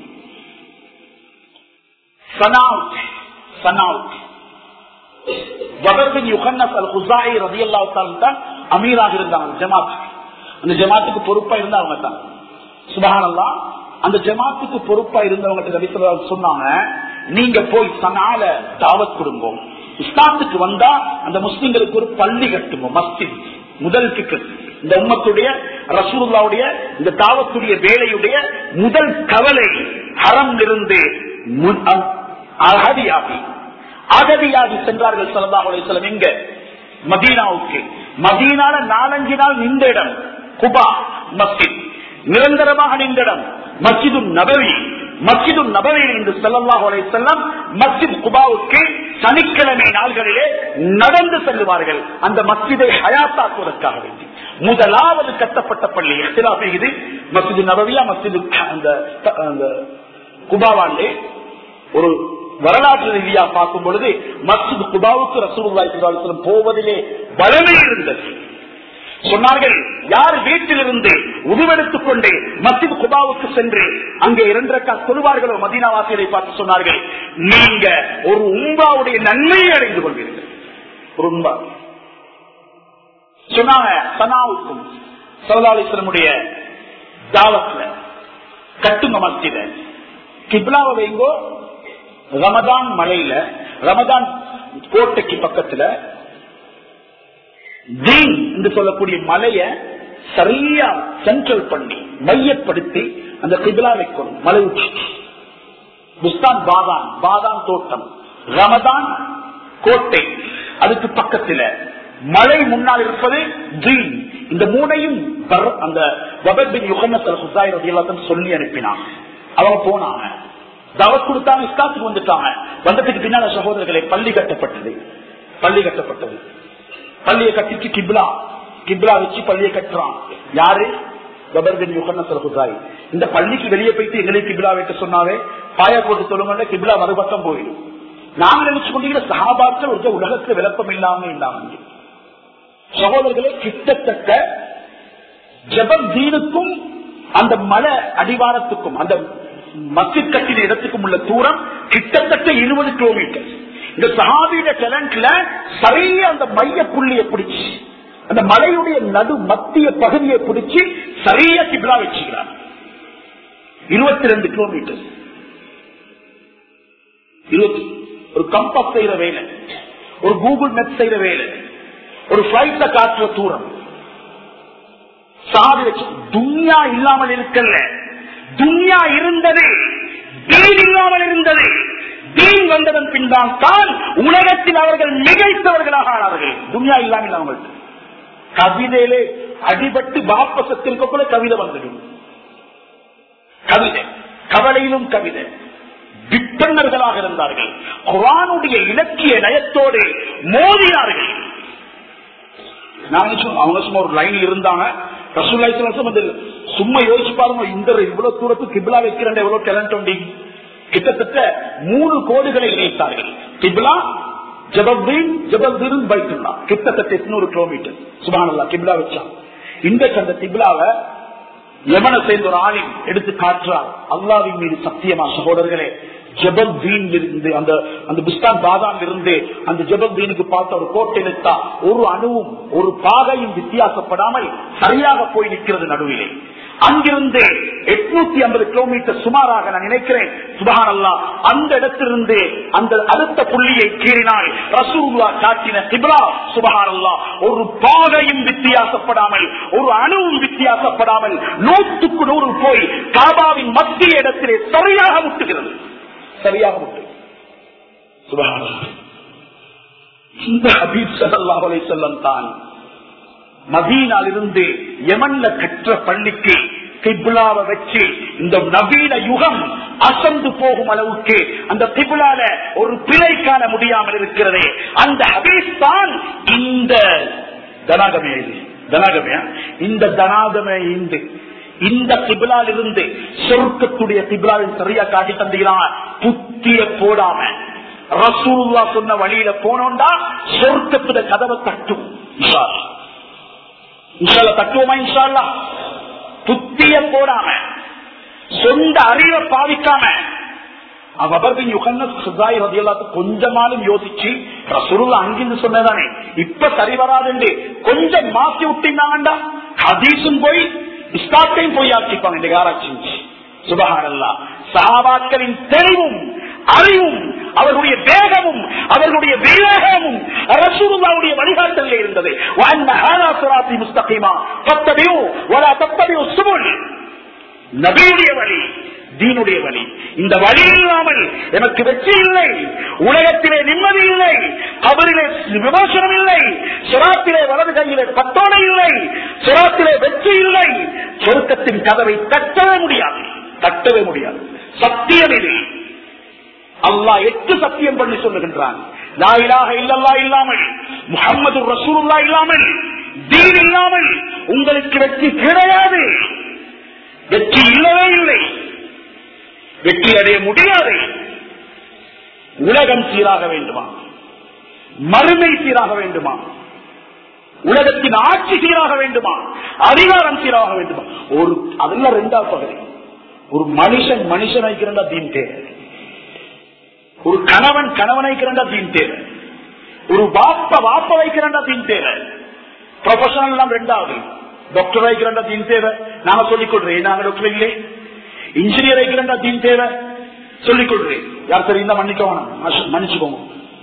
சனாவுத் சனாவுத் வபர் பின் யுஹன்னஸ் அல்-குஸாஇ ரலியல்லாஹு தஆலா தான் அமீராக இருந்தாங்க ஜமாத். அந்த ஜமாத்துக்கு பொறுப்பா இருந்தவங்க தான். சுப்ஹானல்லாஹ். அந்த ஜமாத்துக்கு பொறுப்பா இருந்தவங்க நபி ஸல்லல்லாஹு அலைஹி வஸல்லம் சொன்னாங்க, நீங்க போய் சனால தாவத் கொடுங்க. இஸ்லாத்துக்கு வந்தா அந்த முஸ்லிம்களுக்கு ஒரு பள்ளி கட்டுங்க, மஸ்ஜித். முதல் கிக்கு இந்த உம்மத்துடைய ரசூலுல்லாஹ்வுடைய இந்த தாவத்துடைய வேலையுடைய முதல் கவலை ஹரம் இருந்து அகதியாகி அகதியாகி சென்றார்கள் ஸல்லல்லாஹு அலைஹி வஸல்லம். எங்க? மதீனாவுக்கு. மதீனால நாலஞ்சு நாள் நின்ற இடம் குபா மஸ்ஜித், நிரந்தரமாக நின்ற இடம் மஸ்ஜிது நபவி. மஸ்ஜிது நபவியில் இருந்து ஸல்லல்லாஹு அலைஹி வஸல்லம் மஸ்ஜித் குபாவுக்கு சனிக்கிழமை நாள்களிலே நடந்து செல்லுவார்கள், அந்த மஸ்ஜிதை ஹயாத்தாக்குவதற்காக வேண்டி. முதலாவது கட்டப்பட்ட பள்ளி இது மஸ்ஜிது நபவியா மஸ்ஜிது அந்த குபாவாண்டே. ஒரு வரலாற்று ரீதியா பார்க்கும் பொழுது மஸ்ஜித் குபாவுக்கு ரசூலுல்லாஹி ஸல்லல்லாஹு அலைஹி வஸல்லம் போவதிலே பலமே இருந்தது. சொன்னார்கள், யார் வீட்டிலிருந்து உதுவெடுத்துக் கொண்டு மஸ்ஜித் குபாவுக்கு சென்று அங்கே இரண்டு ரக்காத் தொழுவார்களோ மதீனா வாசிகளை பார்த்து சொன்னார்கள், நீங்க ஒரு உம்ராவுடைய நன்மையை அடைந்து கொள்வீர்கள். ஒரு உம்ரா சொன்னாங்க. சனாவுக்கும் ஸல்லல்லாஹு அலைஹி வஸல்லமுடைய தாவத்ல கட்டுங்க மஸ்ஜித, கிப்லாவை வைங்கோ. ரமதான் மலையில, ரமதான் கோட்டைக்கு பக்கத்துல தீன் என்று சொல்லக்கூடிய மலைய சரியா சென்ட்ரல் பண்ணி மையப்படுத்தி அந்த கிப்லா வைக்கணும். மலை உச்சி புஸ்தான் பாதான் பாதான் தோட்டம், ரமதான் கோட்டை அதுக்கு பக்கத்துல மலை முன்னால் இருப்பது தீன். இந்த மூணையும் அந்த வபர் பின் யுஹன்னஸ் அல்-குஸாஇ ரலியல்லாஹு அன்ஹு சொல்லி அனுப்பினாங்க. அவங்க போனாங்க, தாவத் கொடுத்தாங்க, இஸ்லாத்துக்கு வந்துட்டாங்க. வந்ததுக்கு பின்னால சகோதரர்களை பள்ளி கட்டப்பட்டது. பள்ளி கட்டப்பட்டது பள்ளியை கட்டிச்சு கிப்லா கிப்லா வச்சு பள்ளியை கட்டுறான். யாரு? வபர் பின் யுஹன்னஸ் அல்-குஸாஇ. இந்த பள்ளிக்கு வெளியே போயிட்டு எங்களுக்கு கிப்லா வைக்க சொன்னாவே பாய போட்டு சொல்லுங்க, கிப்லா மறுபக்கம் போயிடும். நாங்க நினைச்சு கொண்டிருக்கிற சஹாபாக்கள் ஒரு உலகத்துல விளப்பம் இல்லாம இல்லாம சகோதரர்களே, கிட்டத்தட்ட ஜபல் தீனுக்கும் அந்த மலை அடிவாரத்துக்கும் அந்த மஸ்ஜித் கட்டின இடத்துக்கும் உள்ள தூரம் கிட்டத்தட்ட இருபது கிலோமீட்டர். இந்த சஹாபியோட டேலண்ட்ல சரியா அந்த மைய புள்ளியை பிடிச்சு அந்த மலையுடைய நடு மத்திய பகுதியை பிடிச்சு சரியா கிப்லா வச்சுக்கிறார். இருபத்தி ரெண்டு கிலோமீட்டர். இருபத்தி ஒரு கம்பஸ் செய்யற வேலை, ஒரு கூகுள் மேப் செய்யற வேலை, ஒரு பிளைட்ல காட்டுற தூரம். சாதி வச்சு துன்யா இல்லாமல் இருக்கல்ல, துன்யா இருந்தது, தீன் இல்லாமல் இருந்தது. தீன் வந்ததன் பின்தான் தான் உலகத்தில் அவர்கள் மிகைத்தவர்களாக ஆனார்கள். துன்யா இல்லாமல் அவங்களுக்கு கவிதையிலே அடிபட்டு பாப்பசத்தில் கூட கவிதை வந்துடும். கவிதை கவலையிலும் கவிதை. விற்பனர்களாக இருந்தார்கள். குர்ஆனுடைய இலக்கிய நயத்தோடு மோதினார்கள். அவங்க சும்மா ஒரு லைன் இருந்தாங்க. ரசூலுல்லாஹி ஸல்லல்லாஹு அலைஹி வஸல்லம் சும்மா யோசிச்சு பாருங்க, இந்த இவ்வளவு தூரத்துக்கு கிப்லா வைக்கிறேன் எவ்வளவு டேலண்ட் உண்டு. கிட்டத்தட்ட மூணு கோடுகளை இணைத்தார்கள். கிப்லா ஜபல்தீன் ஜபல்தீன் பைத்துல்லா கிட்டத்தட்ட எட்நூறு கிலோமீட்டர். சுப்ஹானல்லாஹ் கிப்லா வச்சா. இன்றைக்கு அந்த கிப்லாவை யமனை சேர்ந்த ஒரு ஆலிம் எடுத்து காட்டுறார். அல்லாஹ்வின் மீது சத்தியமா சகோதரர்களே, ஜபல் தீன் இருந்து அந்த அந்த புஸ்தான் பாதான் இருந்து அந்த ஜபல் தீனுக்கு பார்த்த ஒரு கோட்டை நிறுத்தா ஒரு அணுவும் ஒரு பாகையும் வித்தியாசப்படாமல் சரியாக போய் நிற்கிறது நடுவிலே. அங்கிருந்து எட்நூத்தி ஐம்பது கிலோமீட்டர் சுமாராக நான் நினைக்கிறேன். சுப்ஹானல்லாஹ், அந்த இடத்திலிருந்து அந்த அடுத்த புள்ளியை கீறினால் ரசூலுல்லாஹ் காட்டின கிப்லா சுப்ஹானல்லாஹ் ஒரு பாகையும் வித்தியாசப்படாமல் ஒரு அணுவும் வித்தியாசப்படாமல் நூற்றுக்கு நூறு போய் காபாவின் மத்திய இடத்திலே சரியாக முட்டுகிறது. சரியாக முட்டு. சுப்ஹானல்லாஹ். இந்த ஹபீப் ஸல்லல்லாஹு அலைஹி வஸல்லம் தான் மதீனாவிலிருந்து யமன்ல கற்ற பள்ளிக்கு கிப்லாவை வச்சு இந்த நவீன யுகம் அசந்து போகும் அளவுக்கு அந்த கிப்லால ஒரு பிழை காண முடியாமல் இருக்கிறது. அந்த ஹதீஸ் தான் இந்த தனாகமே தனாகமையா இந்த தனாகமே இந்த இந்த கிப்லால் இருந்து சொர்க்கத்துடைய கிப்லாவின் சரியா காட்டி தந்துகிறான். புத்திய போடாம ரசூலுல்லாஹ் சொன்ன வழியில போனோம்டா சொர்க்கத்துடைய கதவை தட்டும். இன்ஷா அல்லாஹ் இன்ஷா அல்லாஹ் தட்டுவோமா? இன்ஷா அல்லாஹ் புத்திய போடாம சொந்த அறிவை பாவிக்காம கொஞ்சமாலும் யோசிச்சு ரசூலுல்லாஹ் அங்கிருந்து சொன்னதானே இப்ப சரி வராது கொஞ்சம் மாற்றி விட்டீங்கன்னா ஹதீஸும் போய் இஸ்லாத்தையும் போய் ஆக்கிப்பாங்க. இந்த ஆராய்ச்சி சுபஹானல்லாஹ். சஹாபாக்களின் தெளிவும் அறிவும் அவர்களுடைய வேகமும் அவர்களுடைய விவேகமும் ரசூலுல்லாஹ்வுடைய வழிகாட்டலில் இருந்தது. வஅன்ன ஹாதா ஸிராத்தி முஸ்தகீமா ஃபத்தபியூ வலா தத்தபியூ ஸுபுல். நபியுடைய வழி, தீனுடைய வழி. இந்த வழி இல்லாமல் எனக்கு வெற்றி இல்லை, உலகத்திலே நிம்மதி இல்லை, கபரிலே விமோசனம் இல்லை, சிராத்திலே வலது கையிலே பத்தோடை இல்லை, சிராத்திலே வெற்றி இல்லை, சொர்க்கத்தின் கதவை தட்டவே முடியாது, தட்டவே முடியாது. சத்தியம் இது. அல்லாஹ் எட்டு சத்தியம் பண்ணி சொல்லுகின்றான். லா இலாஹ இல்லல்லாஹ் இல்லாமல், முஹம்மது ரசூலுல்லாஹ் இல்லாமல், தீன் இல்லாமல் உங்களுக்கு வெற்றி கிடையாது. வெற்றி இல்லவே இல்லை, வெற்றி அடைய முடியாது. உலகம் சீராக வேண்டுமா, மறுமை சீராக வேண்டுமா, உலகத்தின் ஆட்சி சீராக வேண்டுமா, அதிகாரம் சீராக வேண்டுமா, ஒரு அதெல்லாம் ரெண்டாவது பகுதி. ஒரு மனுஷன் மனுஷன் வைக்கிறா தீன் தேவை, ஒரு கணவன் கணவன் வைக்கிறா தீன் தேவை, ஒரு வாப்ப வாப்ப வைக்கிறா தீன் தேவை. ப்ரொஃபஷனல் எல்லாம் ரெண்டாவது. டாக்டர் வைக்கிறா தீன் தேவை, நாங்க சொல்லிக் கொள்றேன். நாங்க டாக்டர் இல்லை. இன்ஜினியர் வைக்கிறா தீன் தேவை, சொல்லிக் கொள்றேன். யார் தெரியுதா மன்னிக்கோங்க, மன்னிச்சுக்கோங்க.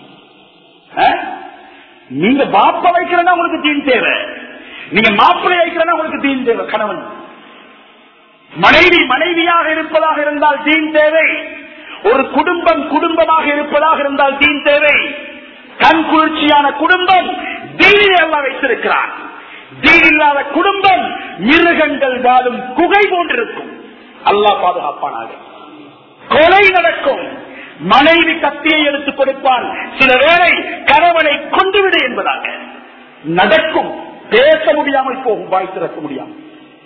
நீங்க வாப்ப வைக்கிறா உங்களுக்கு தீன் தேவை, நீங்க மாப்பிள்ளை வைக்கிறா உங்களுக்கு தீன் தேவை. கணவன் மனைவி மனைவியாக இருப்பதாக இருந்தால் தீன் தேவை. ஒரு குடும்பம் குடும்பமாக இருப்பதாக இருந்தால் தீன் தேவை. கண் குளிர்ச்சியான குடும்பம் தீனை அல்லாஹ் வைத்திருக்கிறார். தீன் இல்லாத குடும்பம் மிருகங்கள் வாழும் குகை போன்றிருக்கும். அல்லாஹ் பாதுகாப்பானாக. கொலை நடக்கும், மனைவி கத்தியை எடுத்துக் கொடுப்பான், சில வேளை கணவனை கொண்டுவிடு என்பதாக நடக்கும். பேச முடியாமல் போகும், வாய் திறக்க முடியாமல்.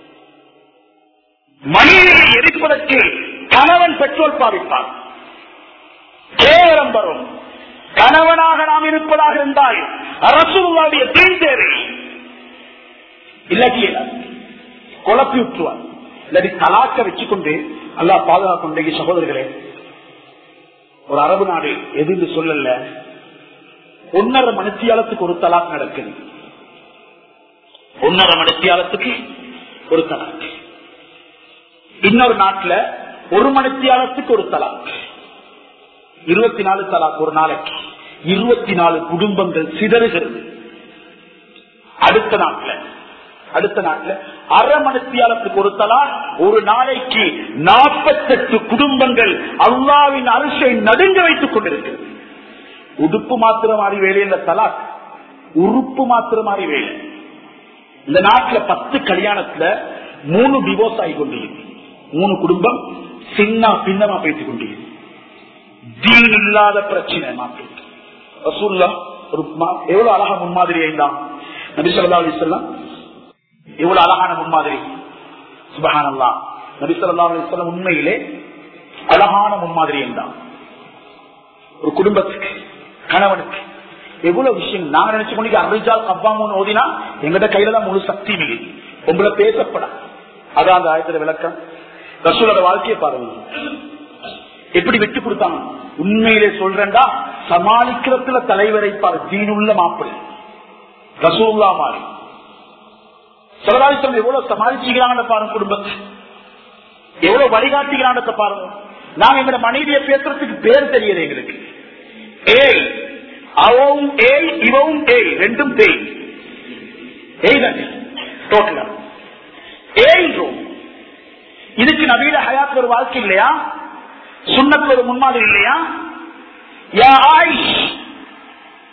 மனைவியை எரிப்பதற்கு கணவன் பெட்ரோல் பாவிப்பார், கேவலம் வரும். கணவனாக நாம் இருப்பதாக இருந்தால் ரசூலுல்லாஹ்வுடைய தீன் தேவை. இல்லாட்டி குழப்பி விட்டுருவார், இல்லாட்டி தலாக்க வச்சுக்கொண்டு அல்லாஹ் பாதுகாக்க. சகோதரர்களே, ஒரு அரபு நாடு எது சொல்லல, ஒன்னரை மணித்தியாலத்துக்கு ஒரு தலாக் நடக்குது. ஒன்னரை மணித்தியாலத்துக்கு ஒரு தலாக். இன்னொரு நாட்டுல ஒரு மணித்தியாலத்துக்கு ஒரு தலாக். இருபத்தி நாலு தலாக் ஒரு நாளைக்கு. இருபத்தி நாலு குடும்பங்கள் சிதறுகிறது. அடுத்த நாட்டுல அடுத்த நாட்டுல அரை மணித்தியாலத்துக்கு ஒரு தலாக். ஒரு நாளைக்கு நாற்பத்தி எட்டு குடும்பங்கள் அல்லாஹ்வின் அரிசை நடுங்க வைத்துக் கொண்டிருக்கிறது. உடுப்பு மாத்திரம் மாறி வேலை இல்ல, தலாக் உறுப்பு மாத்திரம் மாறி வேலை. இந்த நாட்டுல பத்து கல்யாணத்துல மூணு டிவோர்ஸ் ஆகி கொண்டிருக்கு. மூணு குடும்பம் சின்ன பின்னமா பேசிக் கொண்டிருக்கு. தீன் இல்லாத பிரச்சனை மாற்றி ரசூலுல்லாஹ் ஒரு எவ்வளவு அழகா முன்மாதிரி ஐந்தான். நபி ஸல்லல்லாஹு அலைஹி வஸல்லம் எவ்வளவு அழகான முன்மாதிரி. சுப்ஹானல்லாஹ். நபி ஸல்லல்லாஹு அலைஹி வஸல்லம் உண்மையிலே அழகான முன்மாதிரி ஐந்தான். ஒரு குடும்பத்துக்கு கணவனுக்கு எவ்வளவு விஷயம் நாங்க நினைச்சு கொண்டு அர்ரிஜால் கவ்வாமூன் ஓதினா எங்கட கையில தான் முழு சக்தி மிகு. உங்களை பேசப்பட அதான் அந்த ஆயத்துல விளக்கம். ரசூலோட வாழ்க்கையை பாருங்க, எப்படி விட்டு கொடுத்தாங்க. உண்மையிலே சொல்றா சமாளிக்கிறதுல தலைவரை பாரு, தீனுள்ள மாப்பிள்ளை ரசூலுல்லாஹ் மாதிரி சல்லல்லாஹு எவ்வளவு சமாளிச்சுக்கிறாங்க பாருங்க. குடும்பத்தை எவ்வளவு வழிகாட்டுகிறாங்க பாருங்க. நாங்க எங்க மனைவியை பேசுறதுக்கு பேர் தெரியல எங்களுக்கு. ஏய் அவவும் ஏய் இவவும் ஏய் ரெண்டும் பேய். ஏய் தான் டோட்டலா ஏய்ன்றோம். இதுக்கு நபீல ஹயாத் ஒரு வாழ்க்கை இல்லையா? சுன்னத்துல ஒரு முன்மாதிரி இல்லையா? யா ஆயிஷ்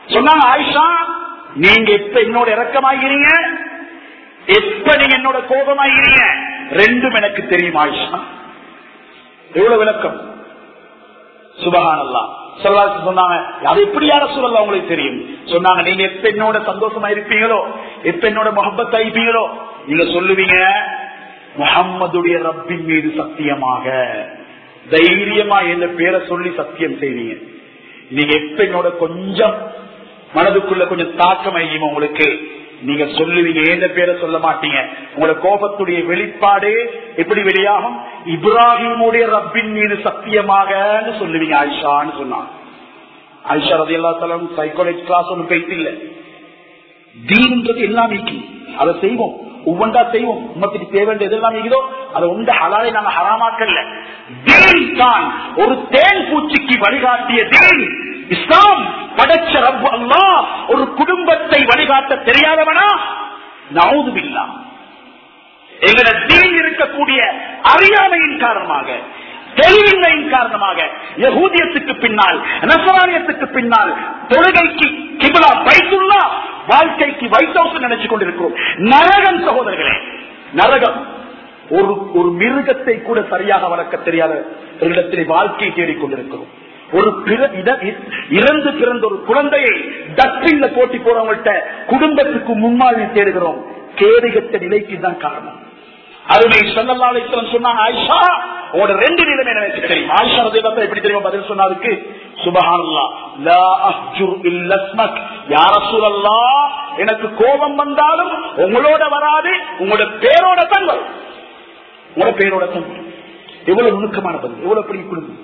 சொன்னாங்க, ஆயிஷா நீங்க எப்ப என்னோட இறக்கமாகிறீங்க, எப்ப நீங்க என்னோட கோபமாகிறீங்க, ரெண்டும் எனக்கு தெரியும் ஆயிஷா. எவ்வளவு விளக்கம். சுபஹானல்லாஹ். சொன்னாங்க, அது எப்படியான சூழல் உங்களுக்கு தெரியும். சொன்னாங்க, நீங்க எப்ப என்னோட சந்தோஷமா இருப்பீங்களோ, எப்ப என்னோட முஹப்பத் ஆயிருப்பீங்களோ, நீங்க சொல்லுவீங்க, முஹம்மதுடைய ரப்பின் மீது சத்தியமாக, தைரியமா என்ன பேரை சொல்லி சத்தியம் செய்வீங்க. நீங்க எப்ப என்னோட கொஞ்சம் மனதுக்குள்ள கொஞ்சம் தாக்கம் ஆகியும் உங்களுக்கு, நீங்க சொல்லுவீங்க, என்ன பேரை சொல்ல மாட்டீங்க. உங்களோட கோபத்துடைய வெளிப்பாடு எப்படி வெளியாகும், இப்ராஹிமுடைய ரப்பின் மீது சத்தியமாக சொல்லுவீங்க ஆயிஷான்னு சொன்னாங்க. ஆயிஷா ரலியல்லாஹு தஆலா சைக்காலஜி கிளாஸ் ஒன்று போயிட்டு இல்ல, தீன்ன்றது எல்லாம் நீக்கி அதை செய்வோம், ஒவ்வொன்றா செய்வோம். உம்மத்துக்கு தேவையான எதெல்லாம் நீக்குதோ அதை உண்ட ஹலாலை நாங்க ஹராமாக்கல்ல. தீன் தான் ஒரு தேன் பூச்சிக்கு வழிகாட்டிய தீன். இஸ்லாம் படைச்ச ரப்பு அல்லாஹ் ஒரு குடும்பத்தை வழிகாட்ட தெரியாதவனா? நஊது பில்லாஹ். எங்களோட தீன் இருக்கக்கூடிய அறியாமையின் காரணமாக, தெளிவின்மையின் காரணமாக யஹூதியத்துக்கு பின்னால், நஸ்ரானியத்துக்கு பின்னால் தொழுகைக்கு கிப்லா பைத்துல்லாஹ், வாழ்க்கைக்கு வைட் ஹவுஸ் நினைச்சு கொண்டிருக்கிறோம். நரகம் சகோதரர்களே, நரகம். ஒரு ஒரு மிருகத்தை கூட சரியாக வளர்க்க தெரியாத இடத்திலே வாழ்க்கையை தேடிக்கொண்டிருக்கிறோம். ஒரு இறந்து பிறந்த ஒரு குழந்தையை டஸ்ட்பின்ல போட்டி போறவங்கள்ட்ட குடும்பத்துக்கு முன்மாதிரி தேடுகிறோம். கேடுகட்ட நிலைக்கு தான் காரணம். அருமை ஸல்லல்லாஹு அலைஹி வஸல்லம் சொன்னாங்க, ஆயிஷா உங்களோட ரெண்டு நிலைமை எனக்கு தெரியும். ஆயிஷா ரலியல்லாஹு எப்படி தெரியுமா பதில் சொன்னாருக்கு, சுப்ஹானல்லாஹ் லா அஹ்ஜுர் இல்லா இஸ்மக், யா ரசூலல்லாஹ் எனக்கு கோபம் வந்தாலும் உங்களோட வராது, உங்களோட பேரோட தான் வரும், உங்களோட பேரோட தான் வரும். எவ்வளவு நுணுக்கமான பதில், எவ்வளவு பெரிய குடும்பம்,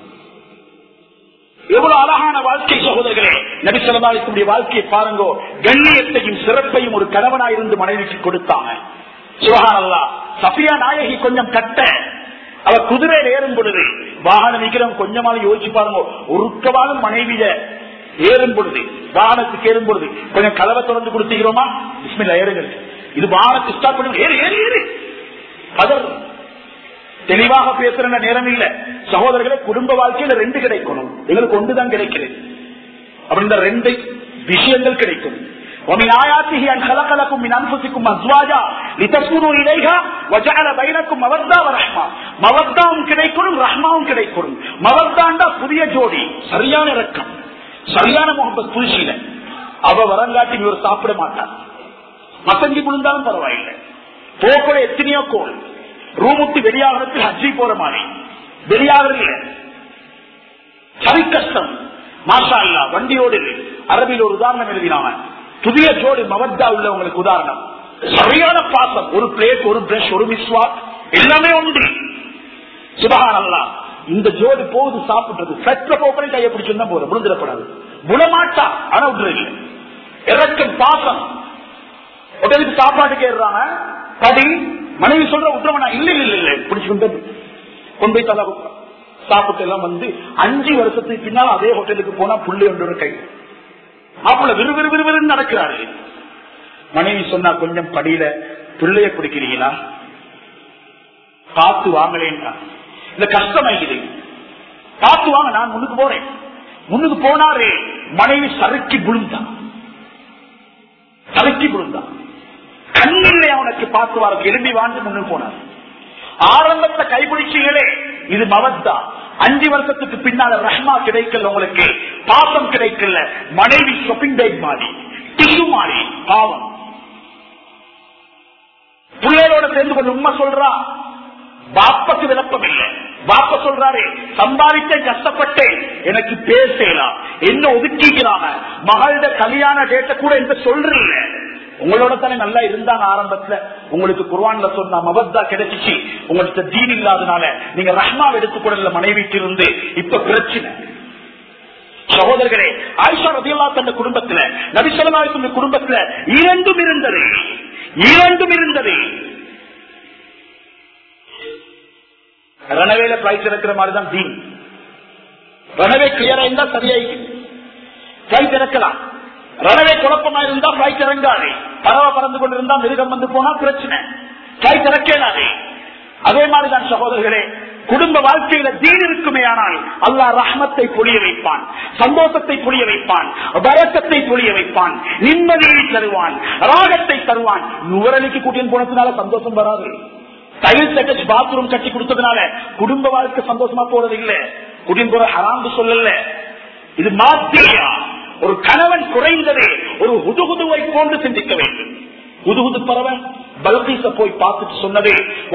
எவ்வளவு அழகான வாழ்க்கை சகோதரர்களே. நபி ஸல்லல்லாஹு அலைஹி வஸல்லம் வாழ்க்கையை பாருங்க, கண்ணியத்தையும் சிறப்பையும் ஒரு கணவனாய் இருந்து மனைவிக்கு கொடுத்தாங்க. சுப்ஹானல்லாஹ். சஃபியா நாயகி கொஞ்சம் கட்ட, அவ குதிரையில் ஏறும் பொழுது, வாகனம் விக்கிறவங்க கொஞ்சமாவது யோசிச்சு பாருங்க, ஒருக்கவாத மனைவிய ஏறும் பொழுது, வாகனத்துக்கு ஏறும் பொழுது கொஞ்சம் கலவை தொடர்ந்து கொடுத்துக்கிறோமா, பிஸ்மில்லா ஏறுங்கள், இது வாகனத்தை ஸ்டார்ட் பண்ணி ஏறு ஏறு ஏறு பதர். தெளிவாக பேசுற நேரம் இல்ல சகோதரர்களே. குடும்ப வாழ்க்கையில ரெண்டு கிடைக்கணும், எங்களுக்கு ஒன்றுதான் கிடைக்கிறது. அப்படி இந்த ரெண்டு விஷயங்கள் கிடைக்கும். ومن آياته أن خلق لكم من أنفسكم أزواجا لتسكنوا إليها وجعل بينكم مودة ورحمة. மவத்தாவும் கிடைக்கணும், ரஹ்மாவும் கிடைக்கணும். மவத்தாண்டா புதிய ஜோடி, சரியான இரக்கம், சரியான முகப்பத் புதுசில. அவ வரங்காட்டி இவர் சாப்பிட மாட்டார், மசங்கி விழுந்தாலும் பரவாயில்லை. போக்குள்ள எத்தனையோ கோல், ரூம் விட்டு வெளியாகிறதுக்கு ஹஜ்ஜி போற மாதிரி வெளியாகிறது சரி கஷ்டம். மாஷா அல்லாஹ் வண்டியோடு அரபியில் ஒரு உதாரணம் எழுதினாங்க, புதிய ஜோடி மவத்தா உள்ளவங்களுக்கு உதாரணம். சரியான பாசம், ஒரு பிளேட், ஒரு பிரஷ், ஒரு மிஸ்வாக், எல்லாமே உண்டு. சுப்ஹானல்லாஹ். இந்த ஜோடி போகுது சாப்பிடுறது, சற்ற போக்கனை கையை பிடிச்சிருந்தா போதும், விழுந்துடப்படாது. குணமாட்டா ஆனா விட்டுறது இறக்கம் பாசம். உடலுக்கு சாப்பாடு கேடுறாங்க, படி மனைவி சொல்ற உத்தரவனா இல்ல இல்ல இல்ல பிடிச்சுக்கிட்டு கொண்டு போய் தலை சாப்பிட்டு எல்லாம் வந்து அஞ்சு வருஷத்துக்கு பின்னால் அதே ஹோட்டலுக்கு போனா புள்ளி ஒன்று கை மாப்பிள்ள விறுவிறு விறுவிறு நடக்கிறாரு. மனைவி சொன்னா, கொஞ்சம் படியில பிள்ளைய பிடிக்கிறீங்களா, காத்து வாங்கலேன்னா இந்த கஷ்டமாயிடுது, காத்து வாங்க, நான் முன்னுக்கு போறேன். முன்னுக்கு போனாரு, மனைவி சறுக்கி விழுந்தா, சறுக்கி விழுந்தா, கண்ணில்லை அவனுக்கு பார்த்து வாரது, எழுதி வாழ்ந்து முன்னுக்கு போனார். ஆரம்பத்தை கைபிடிச்சீங்களே, இது மவத்தா. அஞ்சு வருஷத்துக்கு பின்னால ரஹ்மா கிடைக்கல, உங்களுக்கு பாசம் கிடைக்கல. மனைவி ஷாப்பிங் பேக் மாறி, டிஷ்யூ மாறி, பாவம். பிள்ளைகளோட சேர்ந்து கொஞ்சம் உண்மை சொல்றா, பாப்பக்கு விளப்பம் இல்லை. பாப்ப சொல்றாரு, சம்பாதிக்க கஷ்டப்பட்டேன், எனக்கு பேசலாம், என்ன ஒதுக்கிக்கிறாங்க, மகளோட கல்யாண டேட்ட கூட எந்த சொல்றீங்க. உங்களோட தானே நல்லா இருந்தாங்க ஆரம்பத்துல, உங்களுக்கு குர்ஆன்ல சொன்ன மவத்தா கிடைச்சிச்சு, உங்களுக்கு தீன் இல்லாதனால நீங்க ரஹ்மாவை எடுத்துக்கொள்ள மனைவிக்கு இருந்து இப்ப பிரச்சனை. சகோதரர்களே, ஆயிஷா ரலியல்லாஹு அன்ஹா குடும்பத்துல, நபி ஸல்லல்லாஹு அலைஹி வஸல்லம் குடும்பத்துல இரண்டும் இருந்தது, இரண்டும் இருந்தது. ரனவேல பிளைட் இருக்கிற மாதிரிதான் தீன். ரனவே கிளியரா இருந்தா சரியாயிருக்கு, பிளைட் இறக்கலாம். ரனவே குழப்பமா இருந்தா பிளைட் இறங்காது. பறவை பறந்து கொண்டிருந்தா மிருகம் வந்து போனா பிரச்சனை, பிளைட் இறக்காது. அதே மாதிரிதான் சகோதரர்களே, குடும்ப வாழ்க்கையில தீன் இருக்குமே ஆனால் அல்லாஹ் ரஹ்மத்தை பொழிய வைப்பான், சந்தோஷத்தை பொழிய வைப்பான், பரக்கத்தை பொழிய வைப்பான், நிம்மதியை தருவான், ராகத்தை தருவான். நுவரலிக்கு கூட்டின்னு போனதுனால சந்தோஷம் வராது. டைல்ஸ் அட்டாச் பாத்ரூம் கட்டி கொடுத்ததுனால குடும்ப வாழ்க்கை சந்தோஷமா போறது இல்ல. குடின் போற ஹராம் சொல்லல. இது மாத்தியா ஒரு கணவன் குறைந்ததே ஒரு ஹுதுகுதுவை போன்று சிந்திக்க வேண்டும். ஹுதுகுது பறவை பல்கீஸ போய் பார்த்துட்டு சொன்னதே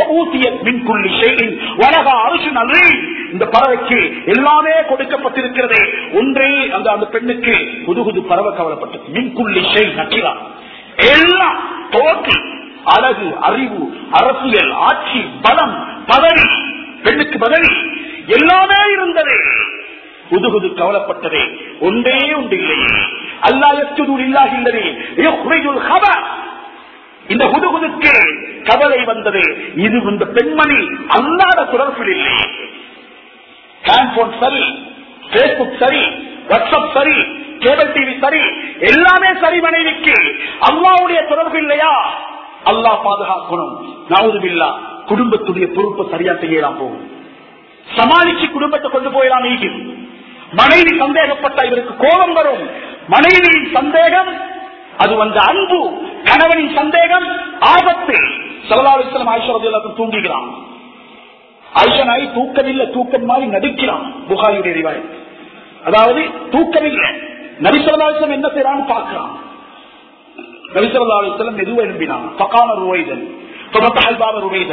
இந்த பறவைக்கு எல்லாமே கொடுக்கப்பட்டிருக்கிறதே, ஒன்றே அந்த அந்த பெண்ணுக்கு ஹுதுகுது பறவை கவலைப்பட்டது. மின்குள்ளி ஷெய் நக்கிரா, எல்லாம் தோற்று அழகு, அறிவு, அரசியல், ஆட்சி, பலம், பதவி, பெண்ணுக்கு பதவி எல்லாமே இருந்தது. உதுகுது கவலைப்பட்டதே ஒன்றே ஒன்று இல்லையே. அல்லாஹ் யஸ்ஜுது லில்லாஹி அல்லதி யுக்ரிஜுல் ஹபர். இந்த ஹுதுகுதுக்கு கவலை வந்தது. இது இந்த பெண்மணி அல்லாஹ்வுடைய தொடர்பில் இல்லை. ஹேண்ட்போன் சரி, பேஸ்புக் சரி, வாட்ஸ்அப் சரி, கேபிள் டிவி சரி, எல்லாமே சரி. மனைவிக்கு அல்லாஹ்வுடைய தொடர்பு இல்லையா? அல்லாஹ் பாதுகாக்கணும். நவுது பில்லாஹ். குடும்பத்துடைய பொறுப்பை சரியா செய்யலாம் போகும், சமாளிச்சு குடும்பத்தை கொண்டு போயலாம். மனைவி சந்தேகப்பட்ட இவருக்கு கோபம் வரும். மனைவியின் சந்தேகம் அது வந்து அன்பு, கணவனின் சந்தேகம் ஆபத்து. ஸல்லல்லாஹு அலைஹி வஸல்லம் ஆயிஷா ரலியல்லாஹு தூங்குகிறான். ஆயிஷா நாய் தூக்கமில்லை, தூக்கம் மாதிரி நடிக்கிறான். புகாரியுடைய ரிவாயத். அதாவது தூக்கமில்லை. நபி ஸல்லல்லாஹு அலைஹி வஸல்லம் என்ன செய்யறான்னு பார்க்கிறான். நபி ஸல்லல்லாஹு அலைஹி வஸல்லம் மெதுவா எழும்பினான். ஃபகான ருவைதன் ففتح الباب رويدا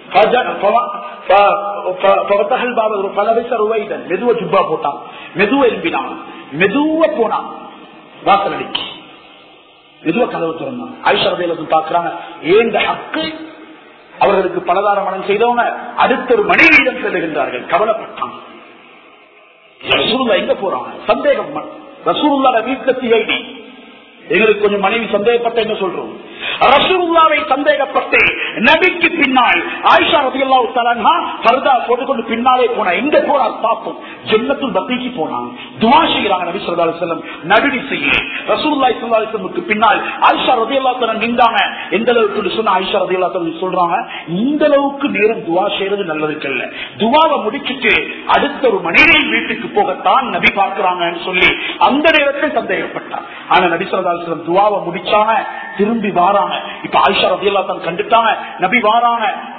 ففتح الباب فلبس رويدا. மெதுவா ஜுப்பா போட்டான், மெதுவா எழும்பினான், மெதுவா போனான் வாசல் அடிக்கு, மெதுவா கதவு திறந்தான். ஆயிஷா ரலியல்லாஹு பார்க்கிறாங்க. ஏன் ஹக்கு அவர்களுக்கு பலதார மனம் செய்தவங்க அடுத்த ஒரு மனைவியிடம் செல்லுகின்றார்கள். கவலைப்பட்டான். ரசூலுல்லாஹ் எங்க போறாங்க சந்தேகம். ரசூலுல்லாஹ் வீட்டுல சிஐடி. எங்களுக்கு கொஞ்சம் மனைவி சந்தேகப்பட்ட என்ன சொல்றோம். ரசூலுல்லாஹ்வை சந்தேகப்பட்டு நபிக்கு பின்னால் ஆயிஷா ரலியல்லாஹு தஆலா அன்ஹா பர்தா போட்டுக்கொண்டு பின்னாலே போனா. எங்க போனா பாப்போம். ஜன்னத்துல் பக்கீக்கு போனாங்க. துஆ செய்யறாங்க. நபி ஸல்லல்லாஹு அலைஹி வஸல்லம் நடுடி செய்ய ரசூலுல்லாஹி ஸல்லல்லாஹு அலைஹி வஸல்லமுக்கு பின்னால் ஆயிஷா ரலியல்லாஹு தஆலா நின்றாங்க. எந்த அளவுக்கு சொன்னா ஆயிஷா ரலியல்லாஹு தஆலா சொல்றாங்க, இந்த அளவுக்கு நேரம் துஆ செய்யறது நல்லதுக்கு இல்ல. துஆவை முடிச்சிட்டு அடுத்த ஒரு மனைவி வீட்டுக்கு போகத்தான் நபி பார்க்கிறாங்கன்னு சொல்லி அந்த நேரத்தில் சந்தேகப்பட்டார். ஆனா நபி ஸல்லல்லாஹு அலைஹி வஸல்லம் துஆவை முடிச்சாங்க, திரும்பி வாராங்க. இப்ப ஆயிஷா ரலியல்லாஹு தஆலா கண்டுட்டாங்க. நபி வாராங்க.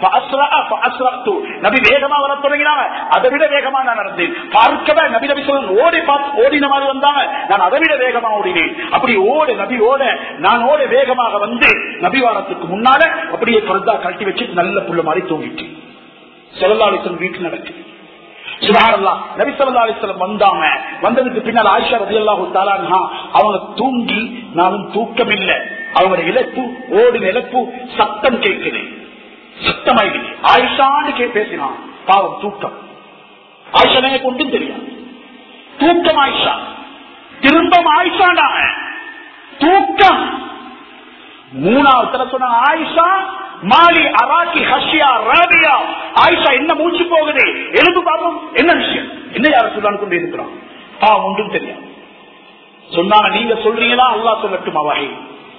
நபி வேகமா வர தொடங்கினாங்க. அதை விட வேகமா நான் நடந்தேன். பார்க்கவே நபி நபி சொல்ல ஓடி பார்த்து ஓடின மாதிரி வந்தாங்க. நான் அதை விட வேகமா ஓடினேன். அப்படி ஓட நபி ஓட நான் ஓட வேகமாக வந்து நபி வாரத்துக்கு முன்னால அப்படியே பர்தா கழட்டி வச்சு நல்ல புள்ள மாதிரி தூங்கிட்டு ஸல்லல்லாஹு அலைஹி வஸல்லம் வீட்டுல நடக்கு. சுப்ஹானல்லாஹ். நபி ஸல்லல்லாஹு அலைஹி வஸல்லம் வந்தாங்க. வந்ததுக்கு பின்னால் ஆயிஷா ரலியல்லாஹு தஆலா அன்ஹா அவங்க தூங்கி நானும் தூக்கம் இல்லை. அவங்களுடைய இழப்பு ஓடின இழப்பு சத்தம் கேட்குது. சத்தமாயிடுது. ஆயிஷான்னு கே பேசினான். பாவம் தூக்கம். ஆயிஷா எனக்கு ஒன்றும் தெரியாது. தூக்கம் ஆயிஷா. திரும்ப ஆயிஷாண்டாங்க தூக்கம். மூணாவது சொன்ன ஆயிஷா மாலி அராக்கி ஹஷியா ராபியா. ஆயிஷா என்ன மூச்சு போகுது, எழுந்து பாப்போம் என்ன விஷயம், என்ன யார சொல்லான்னு கொண்டு இருக்கிறான். பாவம் ஒன்றும் தெரியாது. சொன்னாங்க நீங்க சொல்றீங்களா அல்லாஹ் சொல்லட்டுமா, வகை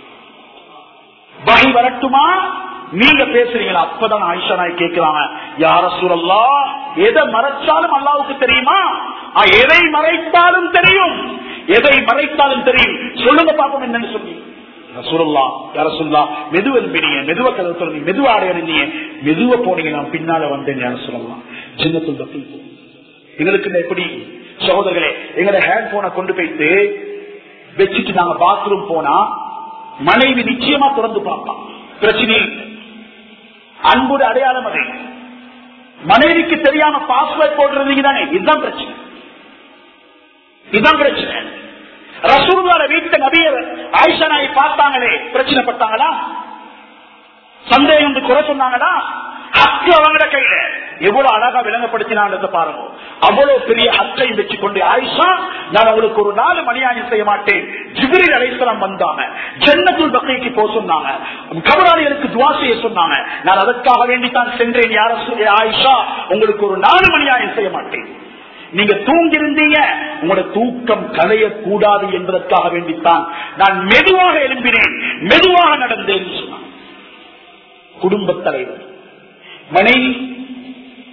வகை வரட்டுமா, நீங்க பேசுறீங்களா? அப்பதான் ஆயிஷா நாய் கேட்கிறாங்க, யா ரசூலல்லாஹ் எதை மறைச்சாலும் அல்லாஹ்வுக்கு தெரியுமா? எதை மறைத்தாலும் தெரியும், எதை மறைத்தாலும் தெரியும், சொல்லுங்க பாப்போம் என்னன்னு சொல்லி. ரசூலுல்லாஹ் யா ரசூலுல்லாஹ் மெதுவா பிடிங்க, மெதுவா கதவு திறந்தீங்க, மெதுவா அடையறீங்க, மெதுவா போனீங்க, நான் பின்னால வந்தேன் யா ரசூலுல்லாஹ். ஜன்னத்துல் பக்கீ. எங்களுக்கு எப்படி சகோதரர்களே, எங்களோட ஹேண்ட் போனை கொண்டு போயிட்டு வச்சுட்டு நாங்க பாத்ரூம் போனா மனைவி நிச்சயமா திறந்து பார்ப்பான். பிரச்சனை அன்புடைய அடையாளம் அதை மனைவிக்கு தெரியாம பாஸ்வேர்ட் போடுறதுக்கு தானே, இதுதான் பிரச்சனை, இதுதான் பிரச்சனை. ரசூலுல்லாஹ் வீட்டு நபியை ஆயிஷா நாயை பார்த்தாங்களே பிரச்சனை பட்டாங்களா? சந்தேகம் குறை சொன்னாங்களா? ஹக்கு அவங்களோட கையில எவ்வளவு அழகா விளங்கப்படுத்தினாங்க பாருங்க. அவ்வளவு பெரிய ஹக்கை வச்சுக்கொண்டு ஆயிஷா நான் அவளுக்கு ஒரு நாலு மணியாயம் செய்ய மாட்டேன். ஜிப்ரீல் அலைஹிஸ்ஸலாம் வந்தாங்க, ஜன்னத்துல் பக்கீக்கு போக சொன்னாங்க, கபராளிகளுக்கு துஆ செய்ய சொன்னாங்க. நான் அதற்காக வேண்டித்தான் சென்றேன். யார ஆயிஷா உங்களுக்கு ஒரு நாலு மணியாயம் செய்ய மாட்டேன். நீங்க தூங்கிருந்தீங்க, உங்களோட தூக்கம் கலையக்கூடாது என்பதற்காக வேண்டித்தான் நான் மெதுவாக எழும்பினேன், மெதுவாக நடந்தேன் சொன்னான். குடும்ப தலைவர் மனைவி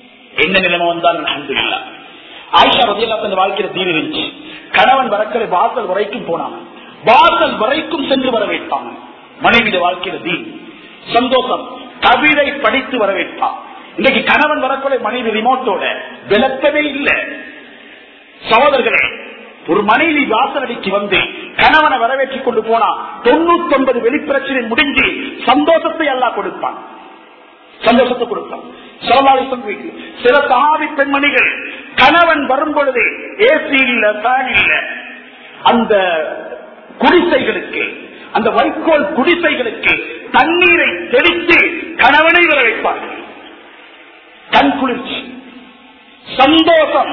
என்ன நிலைமை வந்தாலும் அல்ஹம்துலில்லாஹ். ஆயிஷா ரலியல்லாஹு அன்ஹா வாழ்க்கையில தீன் இருந்துச்சு. கணவன் வரக்கிற வாசல் வரைக்கும் போனாங்க, வாசல் வரைக்கும் சென்று வரவேற்பாங்க. மனைவிய வாழ்க்கையில தீன் சந்தோஷம், கவிதை படித்து வரவேற்பான். இன்னைக்கு கணவன் வரக்குள்ள மனைவி ரிமோட்டோட விளக்கவே இல்லை. சகோதரர்களே, ஒரு மனைவி வாசலடிக்கு வந்து கணவனை வரவேற்றுக் கொண்டு போனா தொண்ணூத்தி ஒன்பது வெளிப்பிரச்சனை முடிஞ்சு சந்தோஷத்தை எல்லாம் கொடுப்பான், சந்தோஷத்தை கொடுப்பான். சில சஹாபி பெண்மணிகள் கணவன் வரும் பொழுது ஏசி இல்ல, ஃபேன் இல்ல, அந்த குடிசைகளுக்கு, அந்த வைக்கோல் குடிசைகளுக்கு தண்ணீரை தெளித்து கணவனை வர வைப்பார்கள். கண் குளிர்ச்சி, சந்தோஷம்,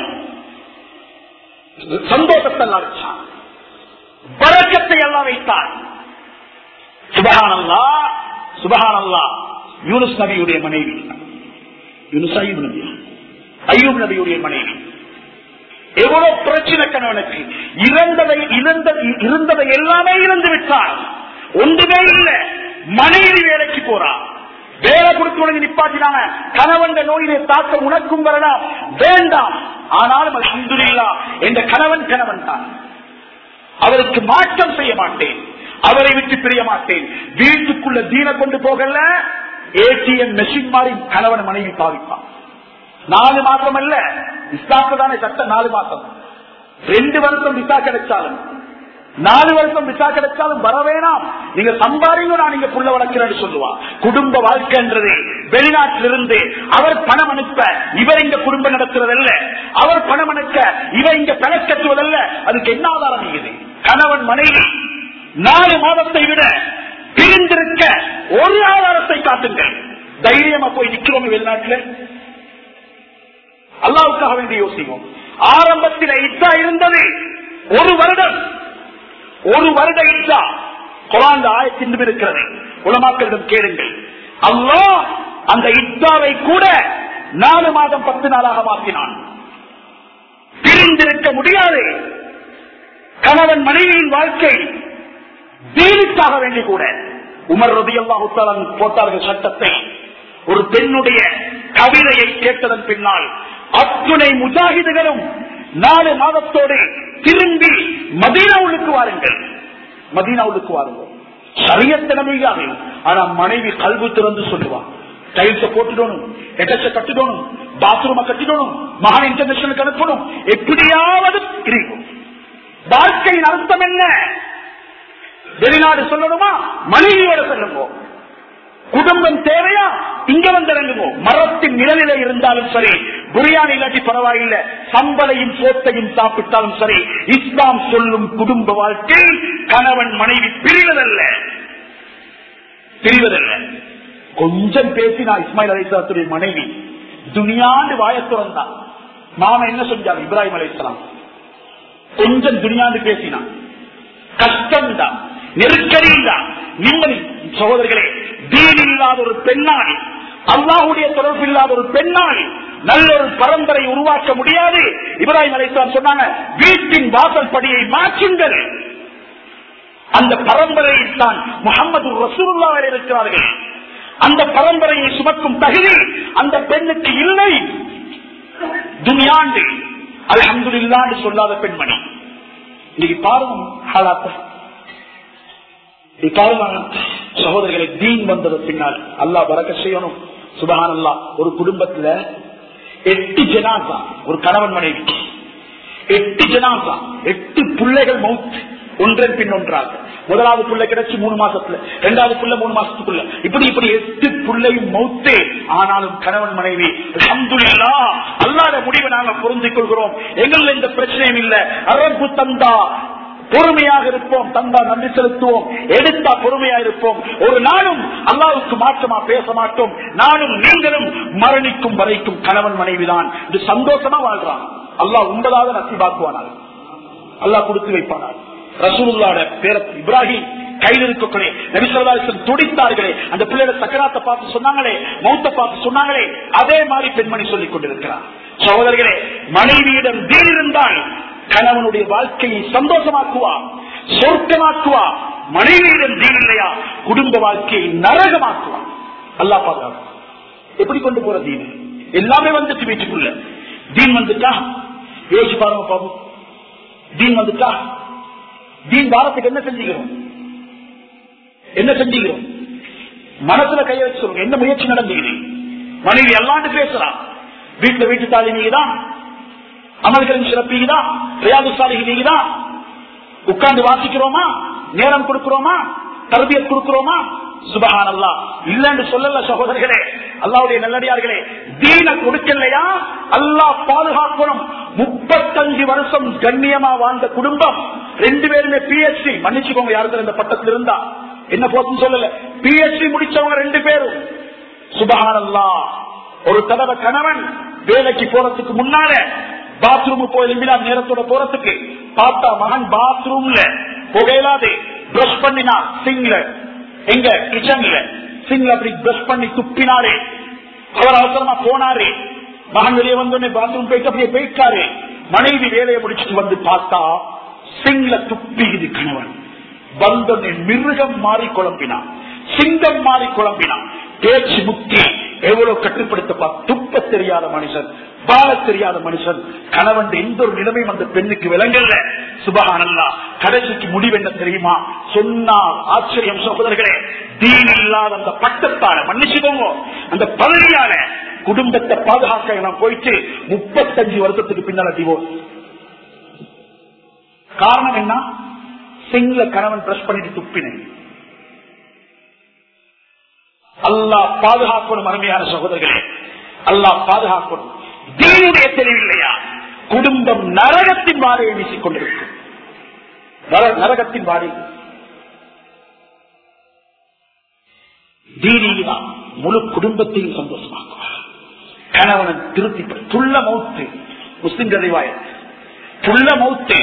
சந்தோஷத்தை அளிச்சான், பரக்கத்தை எல்லாம் வைத்தான். சுபஹானல்லாஹ், சுபஹானல்லாஹ். யூனுஸ் நபியுடைய மனைவி, யூனுஸ் அய்யூப் நபி, அய்யூப் நபியுடைய மனைவி எவ்வளவு பிரச்சனை கணவனுக்கு, இறந்ததை இருந்ததை எல்லாமே இழந்து விட்டார், ஒன்றுமே இல்லை. மனைவி வேலைக்கு போறா, வேலை கொடுத்து உனக்கு நிப்பாட்டினாங்க. கணவன் நோயிலே தாக்கம் உனக்கும் வரலாம், வேண்டாம். ஆனாலும் அல்ஹம்துலில்லாஹ் என்ற கணவன் கணவன் தான், அவருக்கு மாற்றம் செய்ய மாட்டேன், அவரை விட்டு பிரிய மாட்டேன். வீட்டுக்குள்ள தீன கொண்டு போகல, ஏடிஎம் மெஷின் மாதிரி கணவன் மனைவி பாவிப்பான். நாலு மாசம் அல்ல, விசாக்கு தானே சட்டம், நாலு மாசம். ரெண்டு வருஷம் விசா கிடைச்சாலும், நாலு வருஷம் விசா கிடைச்சாலும் வர வேணாம், நீங்க சம்பாதிங்க, நான் நீங்க புள்ள வளர்க்கிறேன்னு சொல்லுவா. குடும்ப வாழ்க்கைன்றது வெளிநாட்டிலிருந்து அவர் பணம் அனுப்ப இவர் இங்க குடும்பம் நடத்துறதல்ல, அவர் பணம் அனுப்ப இவர் இங்க பணம் கட்டுவதல்ல. அதுக்கு என்ன ஆதாரம் இது? கணவன் மனைவி நாலு மாதத்தை விட பிரிந்திருக்க ஒரு ஆதாரத்தை காட்டுங்கள். தைரியமா போய் நிக்கிறோம் வெளிநாட்டில், அல்லாஹ்வுக்காக வேண்டி யோசிக்கும். ஆரம்பத்தில் இத்தா இருந்தது ஒரு வருடம், ஒரு வருட இத்தா குர்ஆன் ஆயத்தின் இருக்கிறது. உலமாக்களிடம் கேளுங்கள். அல்லாஹ் அந்த இத்தாவை கூட நாலு மாதம் பத்து நாளாக மாற்றினான். பிரிந்திருக்க முடியாது. கணவன் மனைவியின் வாழ்க்கை தீனுக்காக வேண்டி கூட உமர் ரலியல்லாஹு தஆலா போட்டார்கள் சட்டத்தை. ஒரு பெண்ணுடைய கவிதையை கேட்டதன் பின்னால் அத்துணை முஜாஹிதுகளும் நாலு மாதத்தோடு திரும்பி மதீனாவுக்கு வாருங்கள், மதீனாவுக்கு வாருங்கள். சரியத்தனமையாக. ஆனா மனைவி கல்வி திறந்து சொல்லுவான், டைல்ஸ போட்டுடணும், எட்டச்ச கட்டிடணும், பாத்ரூம கட்டிடணும், மகான் இன்டர்நேஷனல் அனுப்பணும், எப்படியாவது இருக்கும். வாழ்க்கையின் அர்த்தம் என்ன? வெளிநாடு சொல்லணுமா, மனைவியோட சொல்லுவோம். குடும்பம் தேவையா, இங்க வந்து இறங்குவோம். மரத்தின் நிழலில இருந்தாலும் சரி, பிரியாணி இல்லாட்டி பரவாயில்லை, சம்பளையும் சோத்தையும் சாப்பிட்டாலும் சரி. இஸ்லாம் சொல்லும் குடும்ப வாழ்க்கை கணவன் மனைவி பிரிவதல்ல, பிரிவதல்ல. கொஞ்சம் பேசினா இஸ்மாயில் அலைஹிஸ்ஸலாத்துடைய மனைவி துனியாண்டு வாய திறந்தான். மாமா என்ன செஞ்சார்? இப்ராஹிம் அலைஹிஸ்ஸலாம் கொஞ்சம் துனியாண்டு பேசினான். கஷ்டம் தான், நெருக்கடி தான், நிம்மதி. சகோதரர்களே, தீன் இல்லாத ஒரு பெண்ணால், அல்லாஹ்வுடைய தொடர்பு இல்லாத ஒரு பெண்ணால் நல்ல ஒரு பரம்பரை உருவாக்க முடியாது. இப்ராஹிம் அலைஹிஸ்ஸலாம் சொன்னாங்க, வீட்டின் வாசல் படியை மாற்றுங்கள். அந்த பரம்பரையில் தான் முஹம்மது ரசூலுல்லாஹ் இருக்கிறார்கள். அந்த பரம்பரையை சுமக்கும் தகுதி அந்த பெண்ணுக்கு இல்லை. துனியாண்டு அல்ஹம்துலில்லாஹ் சொல்லாத பெண்மணி இன்னைக்கு பாருங்க. சகோதரர்களை, தீன் வந்தது பின்னால் அல்லாஹ் பரக்கத் செய்யணும். சுப்ஹானல்லாஹ். ஒரு குடும்பத்துல எட்டு ஜனாசா, ஒரு கணவன் மனைவி, எட்டு ஜனாசா, எட்டு பிள்ளைகள் மௌத், ஒன்றன் பின் ஒன்றாக. முதலாவது புள்ள கிடைச்சு மூணு மாசத்துல, இரண்டாவது புள்ள மூணு மாசத்துக்குள்ள, இப்படி இப்படி எட்டு புள்ளையும் மௌத்தே. ஆனாலும் கணவன் மனைவி அல்ஹம்துலில்லாஹ் அல்லாஹ்வுடைய முடிவை நாங்கள் பொருந்திக் கொள்கிறோம். எங்கள் இந்த பிரச்சனையும் இல்ல. அரபு தந்தா பொறுமையாக இருப்போம், தந்தா நன்றி செலுத்துவோம், எடுத்தா பொறுமையா இருப்போம். ஒரு நாளும் அல்லாஹ்வுக்கு மாற்றமா பேச மாட்டோம். நானும் நீங்களும் மரணிக்கும் வரைக்கும் கணவன் மனைவிதான். இது சந்தோஷமா வாழ்றான். அல்லாஹ் ஒன்பதாவது நசீபாக்குவானால், அல்லாஹ் கொடுத்து வைப்பானால். ரசூலுல்லாஹ் பேர இப்ராஹிம் கையில் இருக்கக்கூடிய நபி ஸல்லல்லாஹு அலைஹி வஸல்லம் துடித்தார்களே, அந்த பிள்ளையோட சக்கராத்தை பார்த்து சொன்னாங்களே, மௌத்தை பார்த்து சொன்னாங்களே, அதே மாதிரி பெண்மணி சொல்லிக் கொண்டிருக்கிறார். சகோதரர்களே, மனைவியிடம் தீன் இருந்தால் கணவனுடைய வாழ்க்கையை சந்தோஷமாக்குவா, சொர்க்கமாக்குவா. மனைவியிடம் தீன் இல்லையா, குடும்ப வாழ்க்கையை நரகமாக்குவா. அல்லாஹ் பாதுகாப்பு. எப்படி கொண்டு போற தீன்? எல்லாமே வந்துட்டு வீட்டுக்குள்ள. தீன் வந்துட்டா யோசிச்சு பாருங்க பாபு. தீன் வந்துட்டா தீன் வாரத்துக்கு என்ன செஞ்சுக்கிறோம்? என்ன செஞ்சுக்கிறோம்? மனசுல கைய வச்சு சொல்லுங்க, என்ன முயற்சி நடந்தீங்க? மனைவி எல்லாண்டு பேசலாம். வீட்டுல வீட்டு தாலி நீங்கதான், அமல்களின் சிறப்பீங்கதான், ரியாது சாலிஹி நீங்கதான். உட்கார்ந்து வாசிக்கிறோமா? நேரம் கொடுக்கிறோமா? தர்பியத் கொடுக்கிறோமா? சுபஹானல்லாஹ். இல்லன்னு சொல்லல சகோதரர்களே, அல்லாஹ்வுடைய நல்லடியார்களே. தீன கொடுக்கலையா அல்லாஹ் பாதுகாக்கணும். முப்பத்தஞ்சு வருஷம் கண்ணியமா வாழ்ந்த குடும்பம், ரெண்டு பேருமே பிஹெச்டி, மன்னிச்சுக்கோங்க யாருக்கு இந்த பட்டத்தில் இருந்தா என்ன போச்சுன்னு சொல்லல, பிஹெச்டி முடிச்சவங்க ரெண்டு பேரும். சுபஹானல்லாஹ். ஒரு தடவை கணவன் வேலைக்கு போறதுக்கு முன்னால பாத்ரூம் போய் எழும்பினா நேரத்தோட போறதுக்கு பார்த்தா மகன் பாத்ரூம்ல புகையிலாது பிரஷ் பண்ணினா சிங்ல, எங்க கிச்சன்ல சிங்ல அப்படி பிரஷ் பண்ணி துப்பினாரு. அவர் அவசரமா போனாரு. மகன் வெளியே வந்தோடனே பாத்ரூம் போயிட்டு அப்படியே போயிட்டாரு. மனைவி வேலையை முடிச்சுட்டு வந்து பார்த்தா சிங்ல துப்பிக்குது கணவன். வந்தோடனே மிருகம் மாறி குழம்பினான், சிங்கம் மாறி குழம்பினான். பேச்சு முக்கிய எவ்வளவு கட்டுப்படுத்தப்பா. துப்ப தெரியாத மனுஷன், வாழ தெரியாத மனுஷன். கணவன் எந்த ஒரு நிலைமையும் அந்த பெண்ணுக்கு விளங்கல. சுபஹானல்லாஹ். கடைசிக்கு முடிவு என்ன தெரியுமா? சொன்னால் ஆச்சரியம் சகோதரர்களே, தீன் இல்லாத அந்த பட்டத்தால, மன்னிச்சுக்கோங்க, அந்த பதவியால குடும்பத்தை பாதுகாக்க நான் போயிட்டு முப்பத்தஞ்சு வருஷத்துக்கு பின்னால டிவோர்ஸ். காரணம் என்ன? சிங்ல கணவன் பிரஷ் பண்ணிட்டு துப்பினேன். அல்லாஹ் பாதுகாக்கணும். அருமையான சகோதரர்களே, அல்லாஹ் பாதுகாக்கணும். தீனுடைய தெளிவில்லையா குடும்பம் நரகத்தின் வாடையை வீசிக் கொண்டிருக்கும். நரகத்தின் வாடை. தீனியா முழு குடும்பத்தையும் சந்தோஷமாக்குவார். கணவனை திருத்தி துள்ள மௌத்து. முஸ்லிம் அறிவாய துள்ள மௌத்து.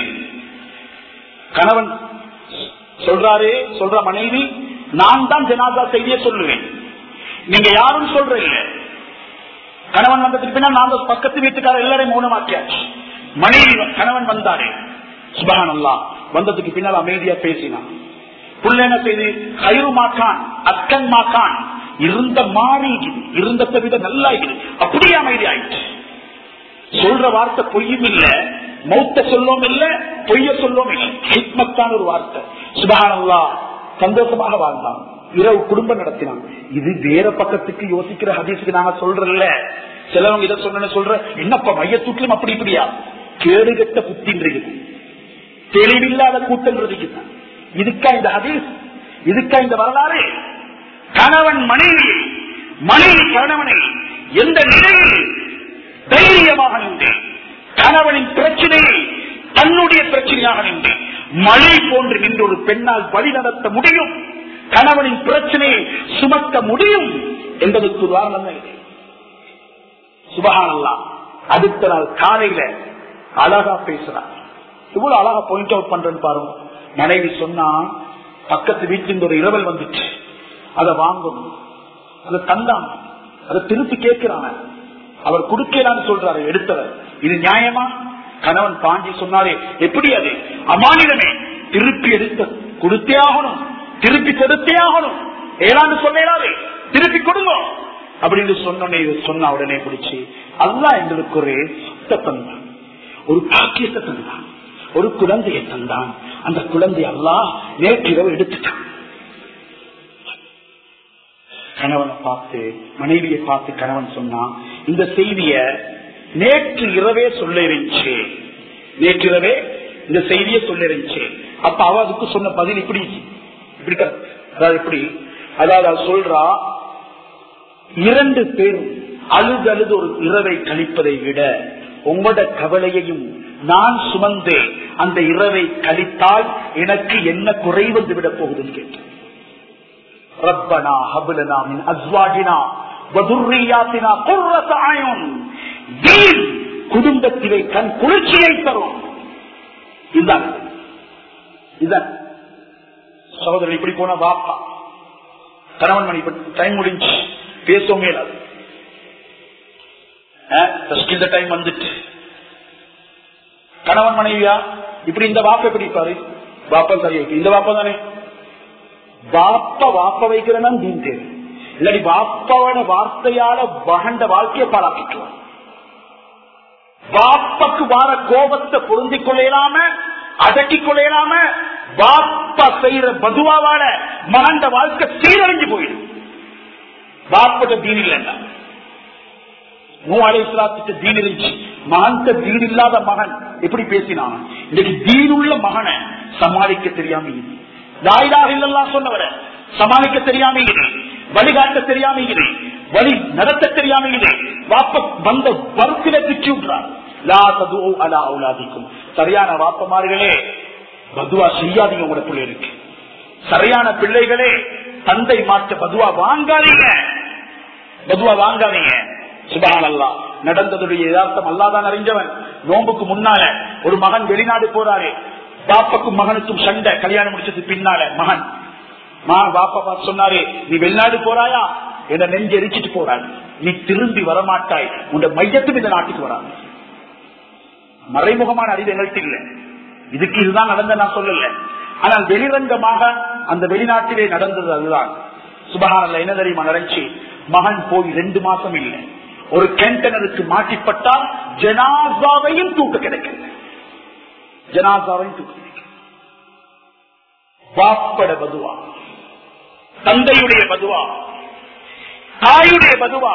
கணவன் சொல்றாரே, சொல்ற மனைவி, நான் தான் ஜனாதா செய்தியை சொல்லுவேன், நீங்க யாரும் சொல்ற இல்ல. கணவன் வந்ததுக்கு பின்னால் நான் பக்கத்து வீட்டுக்கார எல்லாரையும் மௌனமாக்கியாச்சு. மனைவி கணவன் வந்தாரே, சுபஹானல்லாஹ், வந்ததுக்கு பின்னால் அமைதியா பேசினான். புள்ள என்ன செய்து கயிறு மாக்கான், அக்கன் மாக்கான், இருந்த மாறி இருந்ததை விட நல்லா அப்படியே அமைதி ஆயிடுச்சு. சொல்ற வார்த்தை பொய்யும் இல்ல, மௌத்த சொல்லும் இல்ல, பொய்ய சொல்லும் இல்ல, ஹிக்மத்தான ஒரு வார்த்தை. சுபஹானல்லாஹ். சந்தோஷமாக வாழ்ந்தான், இரவு குடும்பம் நடத்தினான். இது வேற பக்கத்துக்கு யோசிக்கிற ஹதீஸுக்கு நாங்க சொல்றல. சிலவங்க இதை சொன்ன சொல்ற, என்னப்பா மையத்தூட்டிலும் அப்படி இப்படியா? கேடுகட்ட புத்தின்றது, தெளிவில்லாத கூட்டன்றது. இதுக்கா இந்த ஹதீஸ்? இதுக்கா இந்த வரலாறு? கணவன் மனைவி, மனைவி கணவனை எந்த நிலையில் தைரியமாக நின்று கணவனின் பிரச்சனையை தன்னுடைய பிரச்சனையாக நின்று மழை போன்று நின்று ஒரு பெண்ணால் வழி நடத்த முடியும், கணவனின் பிரச்சனையை சுமக்க முடியும் என்பதற்கு உதாரணம் இல்லை. சுபஹானல்லாஹ். அடுத்த நாள் காலையில அழகா பேசுறார். இவ்வளவு அழகா பாயிண்ட் அவுட் பண்றேன்னு பாருங்க. மனைவி சொன்னா, பக்கத்து வீட்டில் ஒரு இரவல் வந்துச்சு, அதை வாங்கணும், அதை தந்தான், அதை திருப்பி கேட்கிறான். அவர் கொடுக்கலான்னு சொல்றாரு எடுத்தவர். இது நியாயமா? கணவன் பாஞ்சி சொன்னாரே, எப்படி அது அமானிதமே, திருப்பி எடுத்த கொடுத்தே ஆகணும், திருப்பி கொடுத்தே ஆகணும், ஏழாண்டு சொன்னாரு, திருப்பி கொடுங்க அப்படின்னு சொன்னே. சொன்ன உடனே பிடிச்சி, அல்லாஹ் எங்களுக்கு ஒரு தந்தான், ஒரு பாக்கியத்தை தந்தான், ஒரு குழந்தையை தந்தான். அந்த குழந்தை அல்லாஹ் நேற்றிரவு எடுத்துட்டான். கணவனை பார்த்து, மனைவியை பார்த்து கணவன் சொன்னான், இந்த செய்திய நேற்று இரவே சொல்ல இருந்துச்சு, நேற்றிரவே இந்த செய்தியை சொல்ல இருந்துச்சு. அப்ப அவ அதுக்கு சொன்ன பதில் இப்படி இப்படி அதாவது இப்படி அதாவது சொல்றா, இரண்டு பேரும் அழுது அழுது ஒரு இரவை கழிப்பதை விட உங்களோட கவலையையும் நான் சுமந்து அந்த இரவை கழித்தால் எனக்கு என்ன குறை வந்து விட போகுதுன்னு கேட்டேன். ரப்பனா ஹப்லனா மின் அஸ்வாஜினா வ துர்ரியாத்தினா குர்ரத அயுன். தீன் குடும்பத்திலே கண் குளிர்ச்சியை தரும். இதுதான் இதுதான் சகோதரர். இப்படி போன வாப்பா கணவன் மணி டைம் முடிஞ்சு பேசவும் மேலாது, இந்த டைம் வந்துட்டு கணவன் மனைவியா இப்படி இந்த வாப்ப எப்படி பாரு, வாப்பா சரியா இந்த வாப்பா தானே, வாப்ப வாப்ப வைக்கிறேன்னா தீன் தேவை. இல்லாடி பாப்பாவோட வார்த்தையால மகண்ட வாழ்க்கையை பாராட்டிக்குவான். பாப்பாக்கு வார கோபத்தை பொருந்திக் கொள்ளையிலாம அடக்கிக் கொள்ளையிலாம பாப்பா செய்யற பதுவாவால மகண்ட வாழ்க்கை சீரழிஞ்சு போயிடும். பாப்பட்ட தீன் இல்லைன்னா மூவாலை இஸ்லாத்துக்கு தீன் இருந்துச்சு, மகன்கிட்ட தீன் இல்லாத மகன் எப்படி பேசினான். இன்னைக்கு தீனுள்ள மகனை சமாளிக்க தெரியாம லாயிலாக இல்லெல்லாம் சொன்னவர சமாளிக்க தெரியாம வழிகாட்ட தெரியாம வழி நடத்த தெரியாம வாப்ப வந்த பருத்தில பிச்சு விட்டுறார். சரியான வாப்பமார்களே பதுவா செய்யாதீங்க. உங்களோட பிள்ளைகளுக்கு சரியான பிள்ளைகளே தந்தை மாற்ற பதுவா வாங்காதீங்க, பதுவா வாங்காதீங்க. சுப்ஹானல்லாஹ், நடந்ததுடைய யதார்த்தம் அல்லாஹ்தான் அறிஞ்சவன். நோம்புக்கு முன்னால ஒரு மகன் வெளிநாடு போறாரு. பாப்பாக்கும் மகனுக்கும் சண்டை. கல்யாணம் முடிச்சது பின்னால மகன் பாப்பா பார்த்து சொன்னாரு, நீ வெளிநாடு போறாயா, என்ன நெஞ்சு எரிச்சிட்டு போறாரு, நீ திரும்பி வரமாட்டாய், உன் மையத்தும் இந்த நாட்டுக்கு வராது. மறைமுகமான அறிவு எங்கள்கிட்ட இல்லை, இதுக்கு இதுதான் நடந்த நான் சொல்லல. ஆனால் வெளிரங்கமாக அந்த வெளிநாட்டிலே நடந்தது அதுதான். சுப்ஹானல்லாஹ், என்ன தெரியுமா நடந்துச்சு? மகன் போய் ரெண்டு மாசம் இல்லை, ஒரு கேண்டனருக்கு மாட்டிப்பட்டால் ஜனாசாவையும் தூக்க கிடைக்கல. ஜனாசாவையும் தூக்க கிடைக்கல. பாப்பட பதுவா, தந்தையுடைய பதுவா, தாயுடைய பதுவா.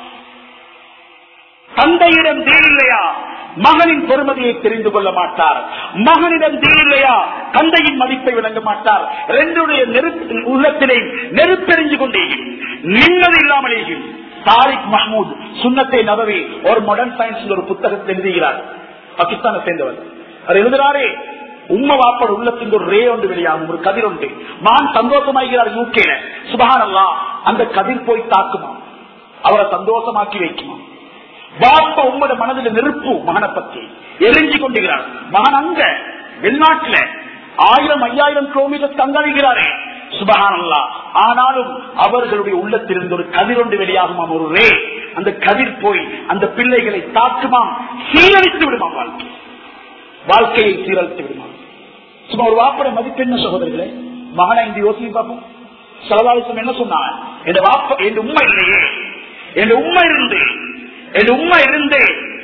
தந்தையிடம் தீன் இல்லையா, மகனின் பெருமதியை தெரிந்து கொள்ள மாட்டார். மகனிடம் தீன் இல்லையா, தந்தையின் மதிப்பை விளங்க மாட்டார். ரெண்டுடைய உள்ளத்திலே நெருப்பெறிஞ்சு கொண்டே நிம்மதி இல்லாமலேயும். தாரிக் மஹமூத் சுன்னத்தை நபவி ஒரு மாடர்ன் சயின்ஸ் ஒரு புத்தகத்தில் எழுதுகிறார். பாகிஸ்தானை சேர்ந்தவர். அது எழுதுறாரே, உம்ம வாப்பட உள்ளத்தின் ஒரு ரே ஒன்று வெளியாகும், ஒரு கதிர் ஒன்று. மகன் சந்தோஷமாகிறார் யூகேல. சுப்ஹானல்லாஹ், அந்த கதிர் போய் தாக்குமா, அவரை சந்தோஷமாக்கி வைக்குமா. பாப்பா உம்மோட மனதில் நெருப்பு மகனை பற்றி எரிஞ்சு கொண்டிருக்கிறார். மகன் அங்க வெளிநாட்டில் ஆயிரம் ஐயாயிரம் கிலோமீட்டர் தங்கழிகிறாரே. சுப்ஹானல்லாஹ், ஆனாலும் அவர்களுடைய உள்ளத்திலிருந்து ஒரு கதிர் ஒன்று வெளியாகுமாம், ஒரு ரே. அந்த கதிர் போய் அந்த பிள்ளைகளை தாக்குமாம், சீரழித்து விடுமா, வாழ்க்கை வாழ்க்கையை சீரழித்து விடுமா. சும்மா ஒரு வாப்பட மதிப்பு என்ன சகோதரர்களே? மகனை இந்த யோசிச்சு பார்ப்போம். சலவாலிசம் என்ன சொன்னாங்க? என் வாப்ப என் உண்மை இல்லையே, என் உண்மை இருந்து என் உண்மை இருந்து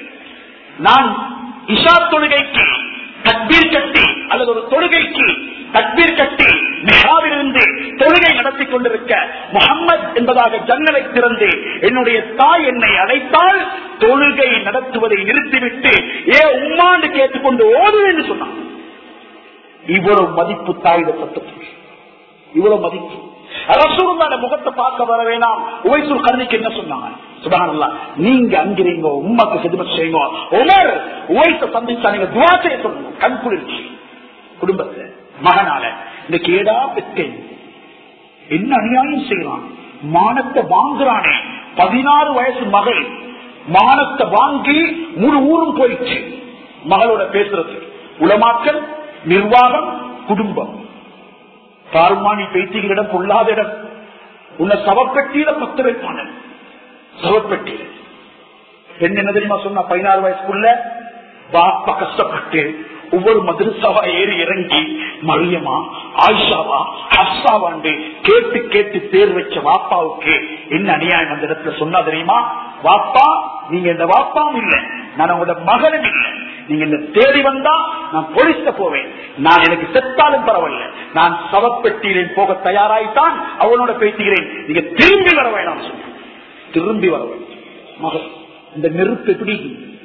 நான் இஷா தொழுகைக்கு தக்பீர் கட்டி அல்லது ஒரு தொழுகைக்கு தக்பீர் கட்டி மிஹ்ராபிலிருந்து தொழுகை நடத்தி கொண்டிருக்க முஹம்மது என்பதாக ஜன்னலை திறந்து என்னுடைய தாய் என்னை அழைத்தால் தொழுகை நடத்துவதை நிறுத்திவிட்டு ஏ உம்மாண்டு கேட்டுக்கொண்டு ஓடு என்று சொன்னான். இவ்வளவு மதிப்பு தாயிடப்பட்டது, இவ்வளவு மதிப்பு. ரசூலுல்லாஹ் முகத்தை பார்க்க வர வேணாம். உவைசுல் கர்ணிக்கு என்ன சொன்னாங்க? சுப்ஹானல்லாஹ், நீங்க அங்கிருங்க, உம்மக்கு ஹிதமத் செய்யுங்க. உமர் உவைஸை சந்திச்சா நீங்க துஆ செய்ய சொல்லுங்க. கண் குளிர்ச்சி குடும்பத்துல மகனால இந்த கேடா பெற்றை என்ன அநியாயம் செய்யறான், மானத்தை வாங்குறானே. பதினாறு வயசு மகள் மானத்தை வாங்கி முழு ஊரும் போயிடுச்சு மகளோட பேசுறது. உலமாக்கல், நிர்வாகம், குடும்பம். பாருமானி பேத்திகளிடம் பொல்லாத இடம். உன்னை சவப்பெட்டியில பத்து வைப்பான சவப்பெட்டியில. பெண் என்ன தெரியுமா சொன்னா? பதினாறு வயசுக்குள்ள பாப்பா கஷ்டப்பட்டு ஒவ்வொரு மதரசாவா ஏறி இறங்கி மரியமா ஆயிஷாவா ஹப்சாவாண்டு கேட்டு கேட்டு பேர் வச்ச வாப்பாவுக்கு என்ன அநியாயம் அந்த இடத்துல சொன்னா தெரியுமா? வாப்பா, நீங்க இந்த வாப்பாவும் இல்லை, நான் உங்களோட மகனும் இல்லை. நீங்க என்ன தேடி வந்தா நான் போலீஸ்ல போவேன். நான் எனக்கு செத்தாலும் பரவாயில்ல, நான் சவப்பெட்டியிலே போக தயாராயித்தான் அவனோட பேசுகிறேன். நீங்க திரும்பி வர வேணாம் சொன்ன. திரும்பி வர வேண்டும் மகள். இந்த நெருப்பு எப்படி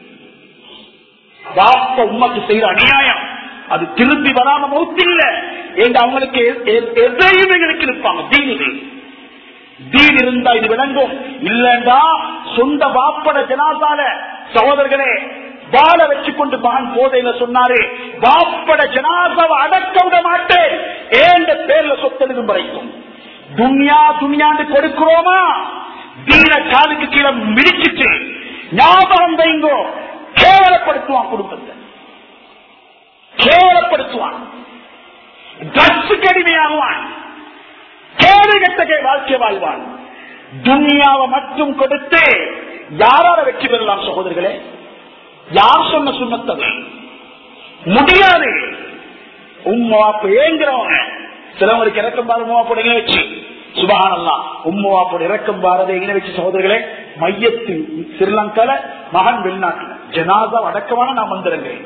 வாப்ப உம்மக்கு செய்யற அநியாயம், அது திரும்பி வராம மௌத்தில்ல. அவங்களுக்கு எதையும் எங்களுக்கு இருப்பாங்க. தீனிலே தீன் இருந்தா இது விளங்கும். இல்லண்டா சொந்த வாப்பட ஜனாசால சகோதரர்களே வாழ வச்சு கொண்டு மகன் போதையில சொன்னாரு, வாப்பட ஜனாசாவை அடக்க விட மாட்டேன், ஏண்ட பேர்ல சொத்தெழுதும் வரைக்கும். துன்யா துன்யாண்டு கொடுக்கிறோமா, தீன காலுக்கு கீழே மிதிச்சுட்டு ஞாபகம் வைங்கோ. கேவலப்படுத்துவான் குடும்பத்தை, கேவலப்படுத்துவான், ட்ரக்ஸுக்கு அடிமையாகுவான், கேடு கெட்ட வாழ்க்கை வாழ்வான். துன்யாவை மட்டும் கொடுத்து யாரால வெற்றி பெறலாம் சகோதரர்களே? யார் சொன்ன சுண்ணத்தது? முடியாது. உம்மா ஏங்குறவங்க சிலவங்களுக்கு இறக்கம் பாருமா வச்சு சுபஹானல்லாஹ். உம்முவாப்போட இறக்கம் பாரத எங்க வச்சு சகோதரர்களே, மையத்து ஸ்ரீலங்கால, மகன் வெளிநாட்டுல, ஜனாதா அடக்கமான நான் வந்துருங்க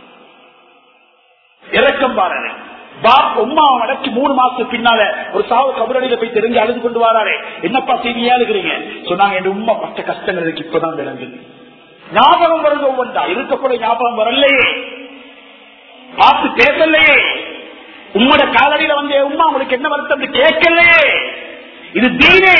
இறக்கம் பாரத. உம்மா அடக்கி மூணு மாசத்துக்கு பின்னால ஒரு சாவு கபரடியில போய் தெரிஞ்சு அழுது கொண்டு வராரு. என்னப்பா செய்தியா இருக்கிறீங்க சொன்னாங்க. என் உம்மா பட்ட கஷ்டங்கள் எனக்கு இப்பதான் விளங்குது. ஞாபகம் வருது ஒவ்வொன்றா. இருக்கப்பட ஞாபகம் வரலையே, பார்த்து பேசலையே. உம்மோட காலடியில வந்த உம்மா உங்களுக்கு என்ன வருத்தம் கேட்கலையே. இது தீனே.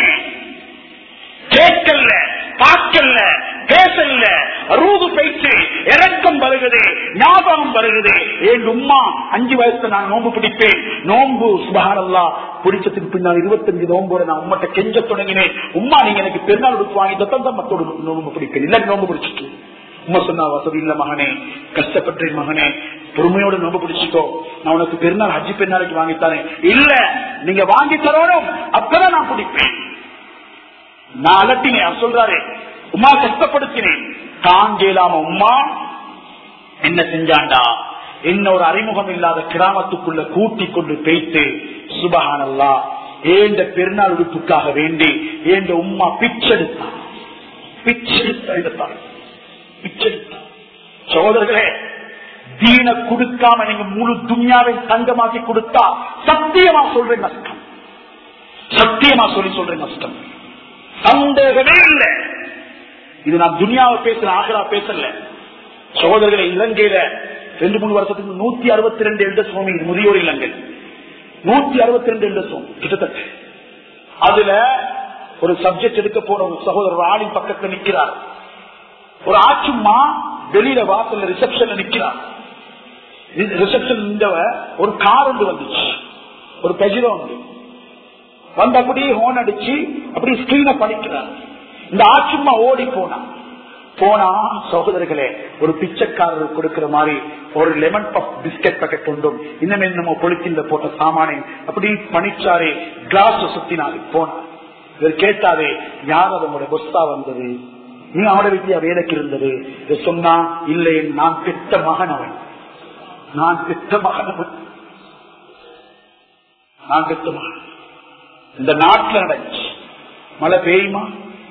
கேட்கல, பார்க்கல, பேசல, ரூது பேச்சு, இறக்கம் வருகிறது, ஞாபகம் வருகிறது. என் உம்மா அஞ்சு வயசுல நான் நோம்பு பிடிப்பேன். நோம்பு சுபஹானல்லாஹ் பிடிச்சதுக்கு பின்னால் இருபத்தஞ்சு நோம்போட நான் உம்மட்ட கெஞ்ச தொடங்கினேன். உம்மா நீங்க எனக்கு பெருநாள் எடுத்து வாங்கி தத்தம் மத்தோடு நோம்பு பிடிப்பேன். இல்ல நோம்பு பிடிச்சிட்டு உம்மா சொன்னா, வசதி இல்ல மகனே, கஷ்டப்பட்டேன் மகனே, பொறுமையோட நோம்பு பிடிச்சிட்டோ, நான் உனக்கு பெருநாள் ஹஜ்ஜி பெருநாளைக்கு வாங்கித்தாரேன். இல்ல நீங்க வாங்கி தரணும், அப்பதான் நான் பிடிப்பேன். நான் அலட்டினேன். அவர் சொல்றாரு, உமா கஷ்டப்படுத்தினேன், தாங்கேலாம உம்மா என்ன செஞ்சாண்டா, என்ன ஒரு அறிமுகம் இல்லாத கிராமத்துக்குள்ள கூட்டி கொண்டு பேய்த்து சுபஹானல்லாஹ் ஏண்ட பெருநாள் உடுப்புக்காக வேண்டி ஏண்ட உம்மா பிச்செடுத்தான். பிச்செடுத்தான் பிச்செடுத்தான். சகோதரர்களே, தீன கொடுக்காம நீங்க முழு துன்யாவை தங்கமாக்கி கொடுத்தா சத்தியமா சொல்றேன் நஷ்டம். சத்தியமா சொல்லி சொல்றேன் நஷ்டம், சந்தேகமே இல்லை. இது நான் துனியாவை பேசல, ஆகரா பேசல. சகோதரர்களை, இலங்கையில ரெண்டு மூணு வருஷத்துக்கு நூத்தி அறுபத்தி ரெண்டு எழுத சுவாமி முதியோர் இலங்கை நூத்தி அறுபத்தி ரெண்டு எழுத சுவாமி கிட்டத்தட்ட. அதுல ஒரு சப்ஜெக்ட் எடுக்க போன ஒரு சகோதரர் ஆளின் பக்கத்துல நிக்கிறார். ஒரு ஆச்சும்மா வெளியில வாசல்ல ரிசப்ஷன்ல நிக்கிறார். ரிசப்ஷன் ஒரு கார் ஒன்று வந்துச்சு, ஒரு பெஜிரோ வந்து வந்து அப்படியே ஹோன் அடிச்சு அப்படி ஸ்கிரீனை படிக்கிறார். இந்த ஆச்சும்மா ஓடி போனா போனா சகோதரர்களே, ஒரு பிச்சைக்காரர் கொடுக்கிற மாதிரி ஒரு லெமன் பப் பிஸ்கட் பேக்கெட் கொண்டும் இன்னும் என்னமோ பொலித்தீன்ல போட்ட சாமானை அப்படி பனிச்சாரே கிளாஸ் சுத்தினாரு. போனா இவர் கேட்டாரே, யார் அதோட பொஸ்தா வந்தது, நீ அவட வீட்டியா வேலைக்கு இருந்தது சொன்னா, இல்லை நான் பெற்ற மகனவன், நான் பெற்ற மகனவன், நான் பெற்ற மகன். இந்த நாட்டில் நடந்துச்சு. மழை பெய்யுமா?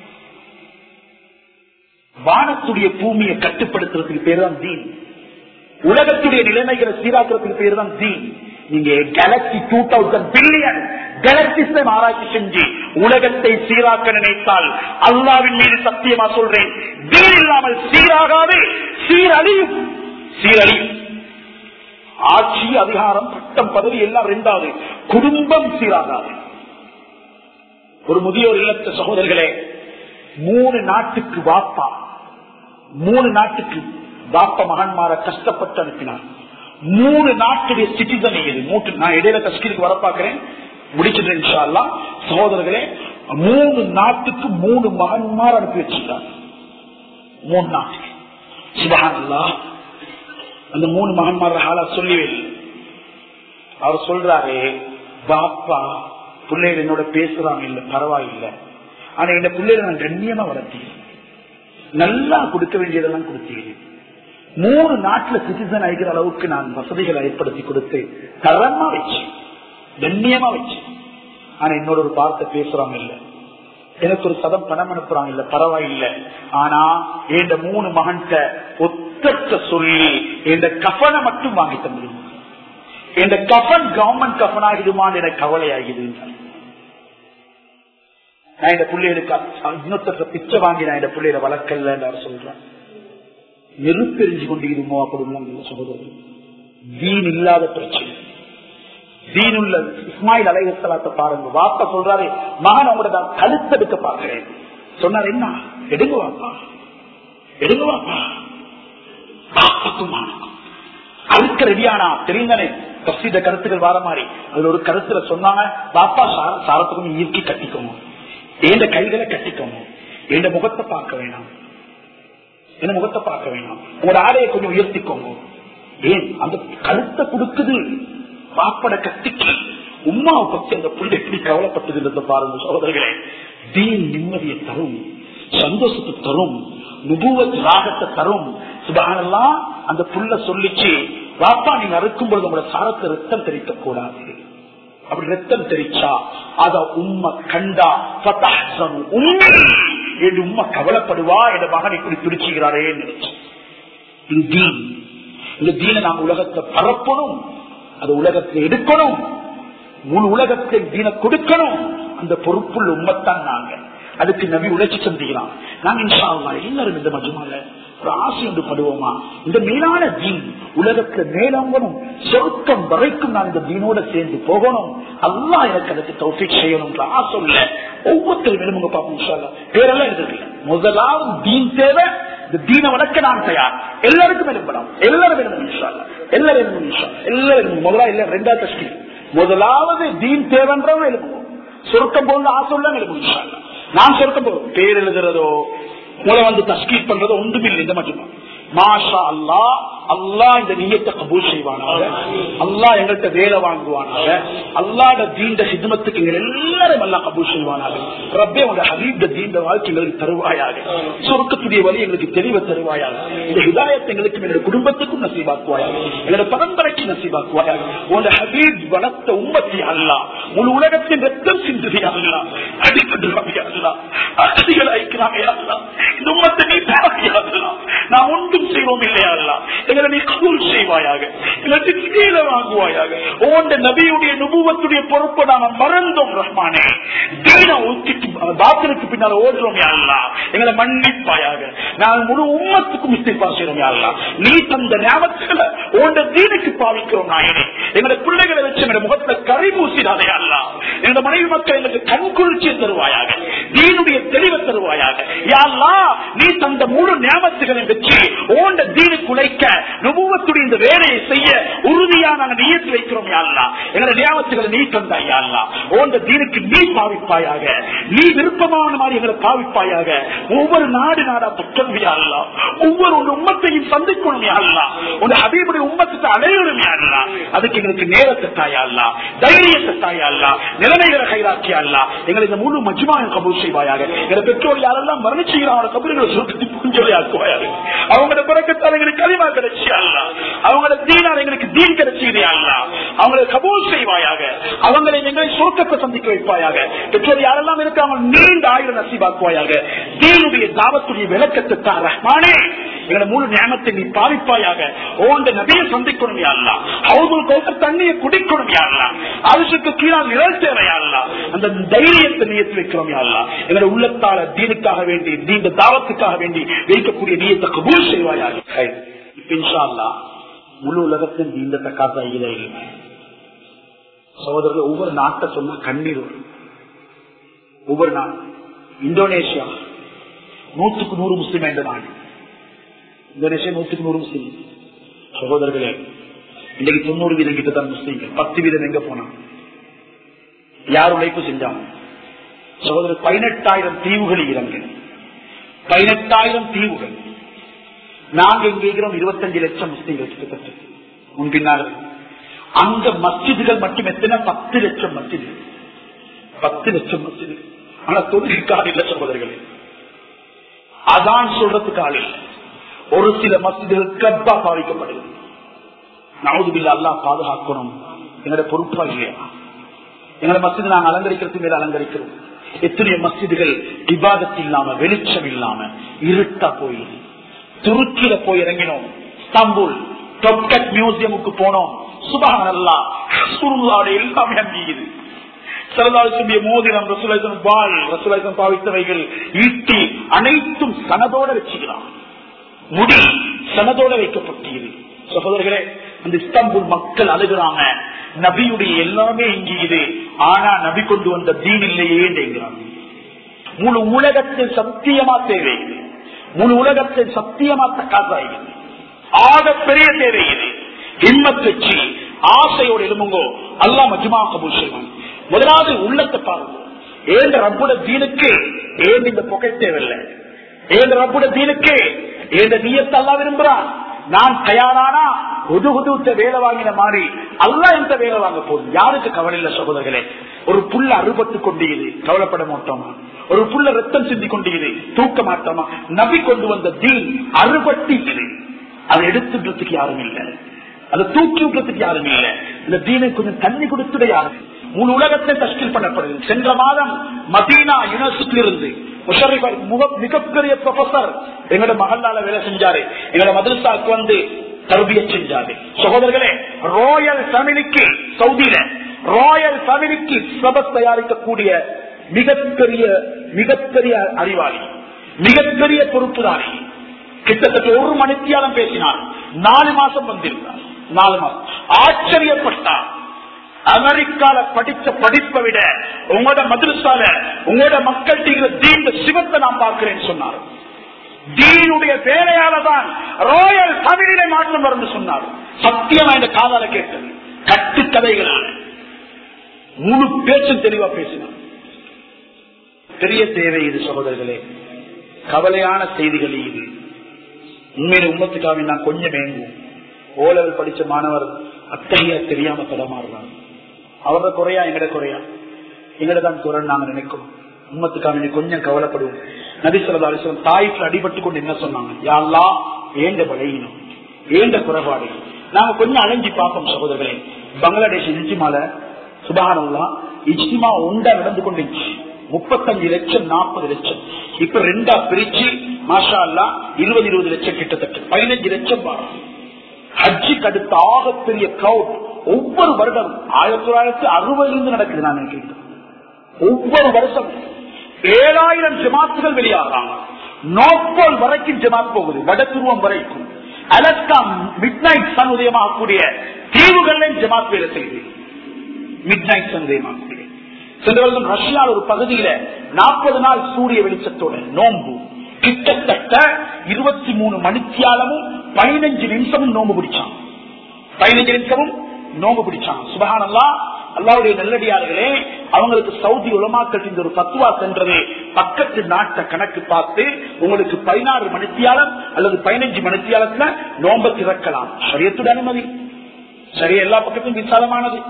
வானத்துடைய பூமியை கட்டுப்படுத்துறதுக்கு பேர் தான் தீன். உலகத்துடைய நிலைமைகளை சீராக்கிறதுக்கு பேர் தான் தீன். நீங்க கேலக்சி டூ தௌசண்ட் பில்லியன் கேலக்சிஸை ஆராய்ச்சி செஞ்சு உலகத்தை சீராக்க நினைத்தால் அல்லாவின் மீது சத்தியமா சொல்றேன், தீன் இல்லாமல் சீராகாது, சீரழியும். சீரழியும். ஆட்சி, அதிகாரம், பட்டம், பதவி எல்லாம் ரெண்டாவது, குடும்பம் சீராகாது. ஒரு முதியோர் இல்லத்த சகோதரர்களே, மூணு நாட்டுக்கு வாப்பா, மூணு நாட்டுக்கு வாப்பா மகன்மார கஷ்டப்பட்டு அனுப்பினார். மூணு நாட்டுடைய சிட்டிசன் இது. மூட்டு நான் இடையில தஸ்கீருக்கு வர பார்க்கிறேன், முடிச்சுட்டு இன்ஷா அல்லாஹ். சகோதரர்களே, மூணு நாட்டுக்கு மூணு மகன்மார் அனுப்பி வச்சிருக்கார். மூணு நாட்டுக்கு சுப்ஹானல்லாஹ். அந்த மூணு மகன்மார் ஹாலா சொல்லவே இல்லை. அவர் சொல்றாரு, பாப்பா பிள்ளைகள் என்னோட பேசுறாங்க, இல்ல பரவாயில்லை, ஆனா இந்த பிள்ளைகளை நான் கண்ணியமா வளர்த்தேன், நல்லா கொடுக்க வேண்டியதெல்லாம் கொடுத்தேன். மூணு நாட்டுல சிட்டிசன் ஆகிற அளவுக்கு நான் வசதிகளை ஏற்படுத்தி கொடுத்து தரமா வச்சு கண்ணியமா வச்சு, ஆனா என்னோட ஒரு வார்த்தை பேசுறாங்க இல்ல, எனக்கு ஒரு சதம் பணம் அனுப்புறாங்க இல்ல, பரவாயில்லை, ஆனா என் மூணு மகன்கிட்ட ஒத்த சொல்லி என் கஃபனை மட்டும் வாங்கி தந்துடும். என் கஃபன் கவர்மெண்ட் கஃபன் ஆகிடுமான்னு எனக்கு கவலை ஆகிது. நான் இந்த பிள்ளைகளுக்கு இன்னொருத்த பிச்சை வாங்கி நான் இந்த பிள்ளைகளை வளர்க்கல சொல்றேன். நெருப்பெறிஞ்சு கொண்டிருமோ அப்படி சகோதரர். தீன் இல்லாத பிரச்சனை. தீன் உள்ள இஸ்மாயில் அலைஹிஸ்ஸலாத்தை பாருங்க. வாப்பா சொல்றாரு, மகன் அவங்களோட நான் கழுத்தெடுக்க பார்க்கிறேன். சொன்னார், என்ன எடுங்க வாப்பா, எடுங்க வாப்பா. அதுக்கு ரெடியானா தெரிந்தானே தப்சீத கருத்துக்கள் வார மாதிரி அதுல ஒரு கருத்துல சொன்னாங்க, பாப்பா சாரத்துக்கும் ஈர்க்கி கட்டிக்கோங்க, ஏண்ட கைகளை கட்டிக்கோங்க, ஏண்ட முகத்தை பார்க்க வேணாம், என்ன முகத்தை பார்க்க வேணாம், உங்களோட ஆடையை கொஞ்சம் உயர்த்திக்கோங்க. ஏன் அந்த கருத்தை கொடுக்குது பாப்பட கத்திக்கு. உம்மாவை பத்தி அந்த புள்ளி எப்படி கவலைப்பட்டது பாருங்க சகோதரர்களே. தீன் நிம்மதியை தரும், சந்தோஷத்தை தரும், நுபுவத் ராகத்தை தரும். சுபஹானல்லாஹ். அந்த புள்ள சொல்லிச்சு, வாப்பா நீங்க அறுக்கும் பொழுது உங்களோட சாரத்தை ரத்தம் தெரிவிக்க கூடாது, அப்படி ரத்தம் தெரிச்சா அத உம்மை கண்டா உண்மை என்று உம்மை கவலைப்படுவா என்ற மகன் இப்படி துடிச்சுகிறாரே நினைச்சு. இது தீன். இந்த தீனை நாம் உலகத்தை பரப்பணும், அதை உலகத்தை எடுக்கணும், முழு உலகத்தை தீனை கொடுக்கணும். அந்த பொறுப்புள்ள உம்மத்தான் நாங்க. அதுக்கு நபி உழைச்சி சந்திக்கிறான். நாங்க இன்ஷா அல்லாஹ் எல்லாரும் இந்த மஜ்மால ஒரு ஆசை ஒன்று படுவோமா, இந்த மேலான தீன் உலகத்துல மேலோங்கணும், சொர்க்கம் வரைக்கும் நான் இந்த தீனோட சேர்ந்து போகணும். அல்லாஹ் எனக்கு அதுக்கு தௌஃபீக் செய்யணும் ஆசை இல்ல. ஒவ்வொருத்தரும் வேணுமுங்க பாப்போம் இன்ஷா அல்லாஹ். பேரெல்லாம் எழுதுறீங்க. முதலாவது தீன் தேவை. இந்த தீனை வளர்க்க நான் தயார். எல்லாருக்கும் எழுப்பலாம். எல்லாரும் வேணும் இன்ஷா அல்லாஹ். எல்லாரும் வேணும் இன்ஷா அல்லாஹ். எல்லாரும் முதலா இல்ல ரெண்டாவது தஸ்கீ. முதலாவது தீன் தேவைன்றவங்க எழுப்புவோம். சொர்க்கம் போல ஆசை உள்ள எழுப்புவோம் இன்ஷா அல்லாஹ். நான் சொர்க்கம் போறோம். பேர் எழுதுறதோ மூளை வந்து தஸ்கீத் பண்றதோ ஒன்றுமில்லை. இந்த மட்டும் மாஷா அல்லாஹ். அல்லாஹ் இந்த நியத்தை கபூல் செய்வானாக. அல்லாஹ் எங்கள்கிட்ட வேலை வாங்குவானாக. அல்லாஹ்ட தீண்ட ஹிதமத்துக்கு எங்கள் எல்லாரும் எல்லாம் கபூல் செய்வானாக. ரப்பே உங்க ஹபீப் தீண்ட வாழ்க்கை எங்களுக்கு தருவாயாக. சொர்க்கத்துடைய வழி எங்களுக்கு தெளிவை தருவாயாக. இந்த ஹிதாயத்தை எங்களுக்கு எங்களுடைய குடும்பத்துக்கும் நசீபாக்குவாயாக. எங்களுடைய பரம்பரைக்கு நசீபாக்குவாயாக. உங்க ஹபீப் வளர்த்த உம்மத்தி அல்லாஹ் முழு உலகத்தின் ரத்தம் சிந்துதியா அல்லாஹ் அடிக்கடுவாயா அல்லாஹ் அகதிகள் ஐக்கிறாங்க அல்லாஹ். இந்த உம்மத்தை நீ தாக்கியா அல்லாஹ். நான் ஒன்றும் செய்வோம் இல்லையா அல்லாஹ். எங்களை நீ கபூல் செய்வாயாக. எங்களுக்கு கீழே வாங்குவாயாக. உன்னுடைய நபியுடைய நுபுவத்துடைய பொறுப்பை நாம மறந்தோம் ரஹ்மானே. தீன ஊத்திட்டு பாத்திரத்துக்கு பின்னால ஓடுறோம் யா அல்லாஹ். எங்களை மன்னிப்பாயாக. நான் முழு உம்மத்துக்கும் இஸ்திக்பார் செய்றோம் யா அல்லாஹ். நீ தந்த நியாமத்துகளை உன்னுடைய தீனுக்கு பாவிக்கிறோம் நாயனே. எங்களுடைய பிள்ளைகளை வச்சு எங்களுடைய முகத்துல கரை பூசிடாதே யா அல்லாஹ். எங்களுடைய மனைவி மக்கள் எங்களுக்கு கண்குளிர்ச்சியை தருவாயாக. தீனுடைய தெளிவை தருவாயாக யா அல்லாஹ். நீ தந்த முழு நியாமத்துகளை வச்சு உன்னுடைய தீனுக்கு உழைக்க நுபுவத்துடைய இந்த வேலையை செய்ய உறுதியா நாங்கள் நியத்து வைக்கிறோம் யா அல்லாஹ். எங்களுடைய நியாமத்துகளை நீ தந்தாய் யா அல்லாஹ். உன்னுடைய தீனுக்கு நீ பாவிப்பாயாக. நீ விருப்பமான மாதிரி எங்களை பாவிப்பாயாக. ஒவ்வொரு நாடு நாடா பக்கம் யா அல்லாஹ். ஒவ்வொரு உம்மத்தையும் சந்திக்கணும் யா அல்லாஹ். உன்னுடைய ஹபீபுடைய உம்மத்தை அடையணும் யா அல்லாஹ். அதுக்கு எங்களுக்கு நேரத்தை தாயா அல்லாஹ், தைரியத்தை தாயா அல்லாஹ், நிலைமைகளை கைராக்கியா அல்லாஹ். எங்களை இந்த முழு மஜ்மாவை கபூல் செய்வாயாக. எங்களை பெற்றோர் யாரெல்லாம் மரணிச்சுகிறான் அவங்களோட கபூர்களை சுருக்கத்தி புரிஞ்சொலி ஆக்குவாயாக. அவங்களோட பிறக்கத்தால் எங்களுக்கு களிமா கிடைச்சி அல்லாஹ். அவங்களோட தீனால எங்களுக்கு தீன் கிடைச்சிதே அல்லாஹ். அவங்களை கபூல் செய்வாயாக. அவங்களை எங்களை சுருக்கத்தை சந்திக்க வைப்பாயாக. பெற்றோர் யாரெல்லாம் இருக்காங்க நீண்ட ஆயுத நசீபாக்குவாயாக. தீனுடைய தாவத்துடைய விளக்கத்தை தான் ரஹ்மானே. எங்களை முழு நியமத்தை நீ பாவிப்பாயாக. ஓண்ட நபியை சந்திக்கணும் யா அல்லாஹ். ஹவுதுல் கௌசர் தண்ணியை குடிக்கணும் யா அல்லாஹ். அரிசுக்கு கீழால் நிழல் தேவை யா அல்லாஹ். அந்த தைரியத்தை நியத்து வைக்கிறோம் யா அல்லாஹ். எங்களுடைய உள்ளத்தால தீனுக்காக வேண்டி தீண்ட தாவத்துக்காக வேண்டி வைக்கக்கூடிய நியத்தை கபூல் செய்வாயாக. இன்ஷா அல்லாஹ் முழு உலகத்தின் தீண்ட தக்காத இல்லை. சகோதரர்கள் ஒவ்வொரு நாட்டை சொன்னா கண்ணீர் வரும். ஒவ்வொரு நாள் இந்தோனேஷியா நூற்றுக்கு நூறு முஸ்லிம் என்ற நாடு. இந்தோனேஷியா நூற்றுக்கு நூறு முஸ்லிம். சகோதரர்களே இன்னைக்கு தொண்ணூறு வீதம் கிட்ட தான் முஸ்லீம்கள். பத்து வீதம் எங்க போனாங்க? யார் உழைப்பு செஞ்சாங்க? சகோதரர் பதினெட்டாயிரம் தீவுகள் இறங்க. பதினெட்டாயிரம் தீவுகள். நாங்க இங்க இருக்கிறோம் இருபத்தஞ்சு லட்சம் முஸ்லீம்கள் கிட்டத்தட்ட முன்பின்னாக. அங்க மஸ்ஜிதுகள் மட்டும் எத்தனை? பத்து லட்சம் மஸ்ஜிது. பத்து லட்சம் மஸ்ஜிது. ஆனா தொழுகைக்காக இல்ல சகோதரர்களே. அதான் சொல்றதுக்கு ஆள் இல்லை. ஒரு சில மஸ்ஜிதுகள் கிளப்பா பாதிக்கப்படுது. நவுதுபில்லா அல்லாஹ் பாதுகாக்கணும். எங்களுடைய பொறுப்பா இல்லையா? எங்களை மஸ்ஜிது நாங்கள் அலங்கரிக்கிறது மேல அலங்கரிக்கிறோம். எத்தனையோ மஸ்ஜிதுகள் இபாதத் இல்லாம வெளிச்சம் இல்லாம இருட்டா போய். துருக்கியில போய் இறங்கினோம். இஸ்தாம்புல் டொப்கட் மியூசியமுக்கு போனோம். சுப்ஹானல்லாஹ் ரசூலுல்லாஹ்வுடைய எல்லாமே அங்கீது. ஸல்லல்லாஹு மோதிரம் ரசூலுல்லாஹி வாள் ரசூலுல்லாஹி பாவித்தவைகள் ஈட்டி அனைத்தும் சனதோட வச்சுக்கிறான். முடி சனதோட வைக்கப்பட்டது. சகோதரர்களே அந்த இஸ்தாம்புல் மக்கள் அழுகிறாங்க. நபியுடைய எல்லாமே இங்கே, ஆனா நபி கொண்டு வந்த தீன் இல்லையே என்கிறாங்க. முழு உலகத்தில் சத்தியமா தேவை. முழு உலகத்தில் சத்தியமா தக்காதாய் ஆக பெரிய தேவை இது. ஹிம்மத் வச்சு ஆசையோடு எழுமுங்கோ. அல்லாஹ் மஜ்மா கபூல் செய்வான். முதலாவது உள்ளத்தை பாருங்க. ஏன் ரப்புட தீனுக்கு ஏன் இந்த பொகை தேவையில்லை. ஏன் ரப்புட தீனுக்கு ஏன் நீயத்தை அல்லாஹ் விரும்புறான். நான் தயாரானா புது புது வேலை வாங்கின மாதிரி அல்லாஹ் எந்த வேலை வாங்க போதும். யாருக்கு கவலை இல்லை சகோதரர்களே. ஒரு புல்ல அறுபட்டு கொண்டீது கவலைப்பட மாட்டோமா? ஒரு புல்ல ரத்தம் சிந்தி கொண்டீது தூக்க மாட்டோமா? நபி கொண்டு வந்த தீன் அறுபட்டு அதை எடுத்துன்றதுக்கு யாரும் இல்லை. அதை தூக்கி விடுறதுக்கு யாரும் இல்லை. இந்த தீனை கொஞ்சம் தண்ணி கொடுத்துட யாரும். முழு உலகத்தை தஸ்கீல் பண்ணப்படுது. சென்ற மாதம் மதீனா யூனிவர்சிட்டியிலிருந்து மிகப்பெரிய ப்ரொஃபசர் எங்களோட மகளால வேலை செஞ்சாரு, எங்களோட மதரசாவுக்கு வந்து தர்பிய செஞ்சாரு. சகோதரர்களே, ராயல் ஃபேமிலிக்கு சவுதியில ராயல் ஃபேமிலிக்கு சபத் தயாரிக்கக்கூடிய மிகப்பெரிய மிகப்பெரிய அறிவாளி, மிகப்பெரிய பொறுப்புதாரி. கிட்டத்தட்ட ஒரு மணித்தியாலம் பேசினார். நாலு மாசம் வந்திருந்தார். நாலு மாசம் ஆச்சரியப்பட்டார். அமெரிக்கால படிச்ச படிப்பை விட உங்களோட மதரசால உங்களோட மக்கள் தீன் சிவத்தை நான் பார்க்கிறேன்னு சொன்னார். தீனுடைய வேலையால தான் ராயல் ஃபேமிலியில மாற்றம் வரும் சொன்னார். சத்தியமா இந்த காதால கேட்டது. கட்டு கதைகளான முழு பேச்சும் தெளிவா பேசினார். பெரிய தேவை இது சகோதரர்களே, கவலையான செய்திகள் இது. உண்மையில உம்மத்துக்காக நான் கொஞ்சம் வேங்குவோம். ஓலவில் படிச்ச மாணவர் அத்தகைய தெரியாம தடமாறுறாங்க. அவரோட குறையா எங்கட குறையா எங்கட தான் குறை நாங்க நினைக்கிறோம். உம்மத்துக்காக கொஞ்சம் கவலைப்படுவோம். நபி ஸல்லல்லாஹு அலைஹி வஸல்லம் தாயிஃப்ல அடிபட்டு கொண்டு என்ன சொன்னாங்க? யா அல்லாஹ், ஏண்ட பலகீனம், ஏண்ட குறைபாடு. நாங்க கொஞ்சம் அலைஞ்சி பார்ப்போம் சகோதரர்களே. பங்களாதேஷ் இஜ்திமால சுப்ஹானல்லாஹ் இஜ்திமா ஒன்றா நடந்து கொண்டிருச்சு. முப்பத்தஞ்சு லட்சம் நாற்பது லட்சம் இப்ப ரெண்டா பிரிச்சு மாஷா அல்லாஹ் இருபது இருபது லட்சம் கிட்டத்தட்ட பதினஞ்சு லட்சம் பாருங்க. ஹஜ்ஜுக்கு அடுத்த ஆகப்பெரிய கிரௌட் ஒவ்வொரு வருடம் ஆயிரத்தி தொள்ளாயிரத்தி அறுபதிலிருந்து நடக்குது. நான் நினைக்கிறேன் ஒவ்வொரு வருஷம் ஏழாயிரம் ஜமாத்துகள் வெளியாகிறாங்க. நோக்கோல் வரைக்கும் ஜமாத் போகுது, வடதுருவம் வரைக்கும். அலஸ்கா மிட் நைட் சன் உதயமாகக்கூடிய தீவுகளில் ஜமாத் வேலை செய்யுது. மிட் நைட் சன் உதயமாகக்கூடிய சென்ற வருடம் ரஷ்யா ஒரு பகுதியில நாற்பது நாள் சூரிய வெளிச்சத்தோட நோன்பு கிட்டத்தட்ட இருபத்தி மூணு மணித்தியாலமும் பதினஞ்சு நிமிஷமும் நோம்பு பிடிச்சான். பதினஞ்சு நிமிஷமும் நோம்பு பிடிச்சான். சுப்ஹானல்லாஹ், அல்லாஹ்வுடைய நல்லடியார்களே, அவங்களுக்கு சவுதி உலமாக்கள் இந்த ஒரு பத்துவா சென்றது. பக்கத்து நாட்டை கணக்கு பார்த்து உங்களுக்கு பதினாறு மணித்தியாலம் அல்லது பதினஞ்சு மணித்தியாலத்துல நோம்ப திறக்கலாம். ஷரியத்துடைய அனுமதி. சரி, எல்லா பக்கத்தும் விசாலமானது,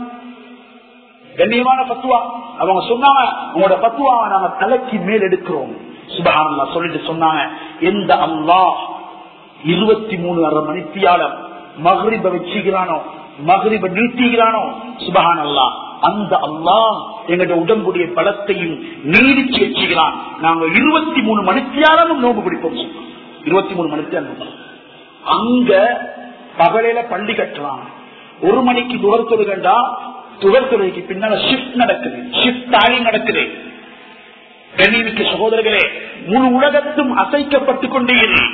கண்ணியமான பத்துவா. அவங்க சொன்னாங்க, உங்களோட பத்துவாவை நாங்க தலைக்கு மேல் எடுக்கிறோம். சுப்ஹானல்லாஹ் சொல்லிட்டு சொன்னாங்க, எந்த அல்லாஹ் இருபத்தி மூணு அரை மணித்தியாலம் மக்ரிப வச்சுக்கிறானோ, மக்ரிப நீட்டிக்கிறானோ, சுப்ஹானல்லாஹ் அந்த அல்லாஹ் எங்களுடைய உடம்புடைய பலத்தையும் நீடிச்சு வச்சுக்கிறான். நாங்க இருபத்தி மூணு மணித்தியாலமும் நோம்பு பிடிப்போம். இருபத்தி மூணு மணித்தியாலம் அங்க பகலையில பள்ளி கட்டலாம். ஒரு மணிக்கு துவர் தொழுகண்டா துவர் தொழுகைக்கு பின்னால ஷிப்ட் நடக்குது, ஷிப்ட் ஆகி நடக்குது. கண்ணியமிக்க சகோதரர்களே, முழு உலகத்தும் அசைக்கப்பட்டுக் கொண்டே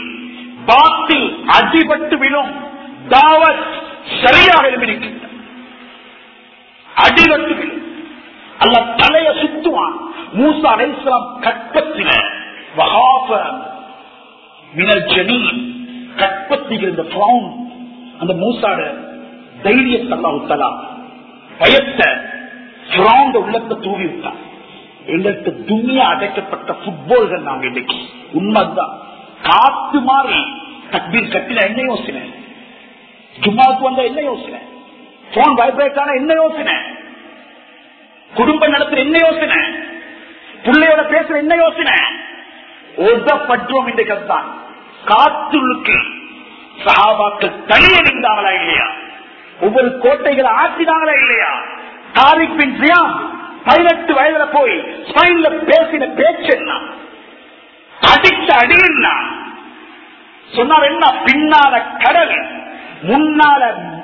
பாத்தில் அடிபட்டு விழும் தாவத் சரியாக எழுப்பியிருக்கின்ற அடிபட்டு விழும். அல்ல தலைய சுத்துவான். மூசா அலைஹிஸ்ஸலாம் கற்பத்தில வஹாஃப மினல் ஜனீன் கற்பத்தில் இருந்த ஃபிரௌன் அந்த மூசாட தைரியத்தை அல்லாஹ் தஆலா பயத்தை ஃபிரௌன் உள்ளத்தை தூவி விட்டான். எங்களுக்கு துனியா அடைக்கப்பட்ட புட்பால்கள் நாங்க இன்னைக்கு உண்மைதான். காத்து மாறி தக்பீர் கட்டில என்ன யோசனை, ஜும்மாவுக்கு வந்த என்ன யோசனை, போன் வைப்ரேட் ஆன என்ன யோசனை, குடும்ப நடத்துற என்ன யோசனை, பிள்ளையோட பேசுற என்ன யோசனை, ஒதப்பற்றோம் இந்த கத்தான். காத்துள்ளுக்கு சஹாபாக்கள் தனியறிந்தாங்களா இல்லையா, ஒவ்வொரு கோட்டைகளை ஆற்றினாங்களா இல்லையா. தாரிக் பின் ஜியாத் பதினெட்டு வயதுல போய் ஸ்பெயின்ல பேசின பேச்சு என்ன, அடிச்ச அடி என்ன சொன்னார். என்ன பின்னால கடல் முன்னால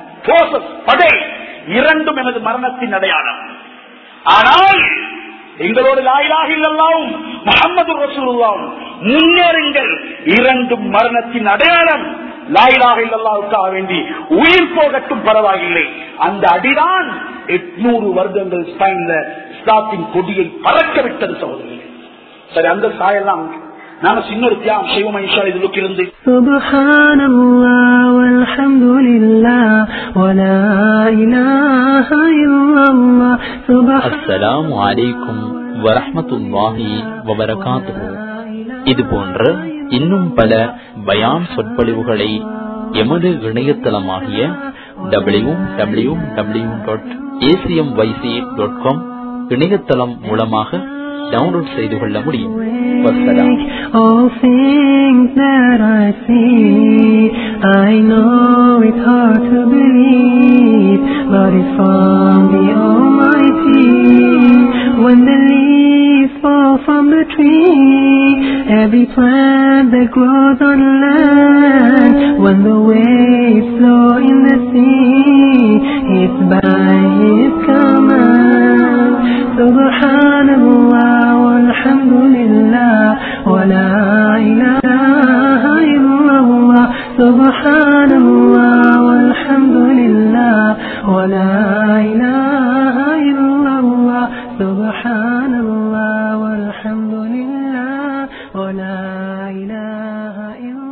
படை இரண்டும் எனது மரணத்தின் அடையாளம். ஆனால் எங்களோடு லா இலாஹ இல்லல்லாஹும் முஹம்மது ரசூலுல்லாஹும் முன்னேறுங்கள், இரண்டும் மரணத்தின் அடையாளம். லா இலாஹ இல்லல்லாஹுக்காக வேண்டி உயிர் போகட்டும் பரவாயில்லை. அந்த அடிதான் எட்நூறு வருடங்கள் ஸ்பெயின்ல இஸ்லாத்தின் கொடியை பறக்க விட்டது சகோதரர்களே. சரி, அந்த சாயெல்லாம் நாம சின்னொரு தியாகம் செய்வோம் இன்ஷா இதுக்கு இருந்து. சுப்ஹானல்லாஹ் வல்ஹம்துலில்லாஹ் வலா இலாஹ இல்லல்லாஹ். அஸ்ஸலாமு அலைக்கும் வரஹ்மத்துல்லாஹி வபரகாத்துஹு. இது போன்ற இன்னும் பல பயான் சொற்பொழிவுகளை எமது இணையதளமாகிய W W W dot ACM YC dot com இணையதளம் மூலமாக டவுன்லோட் செய்து கொள்ள முடியும். All things that I see, I know it's hard to believe, but it's from the Almighty. see. When the leaves fall from the tree, every plant that grows on land, when the waves flow in the sea, it's by His command. Subhanallah walhamdulillah wa la ilaha illallah. Subhanallah walhamdulillah wa la ilaha illallah. Subhanallah walhamdulillah wa la ilaha illallah.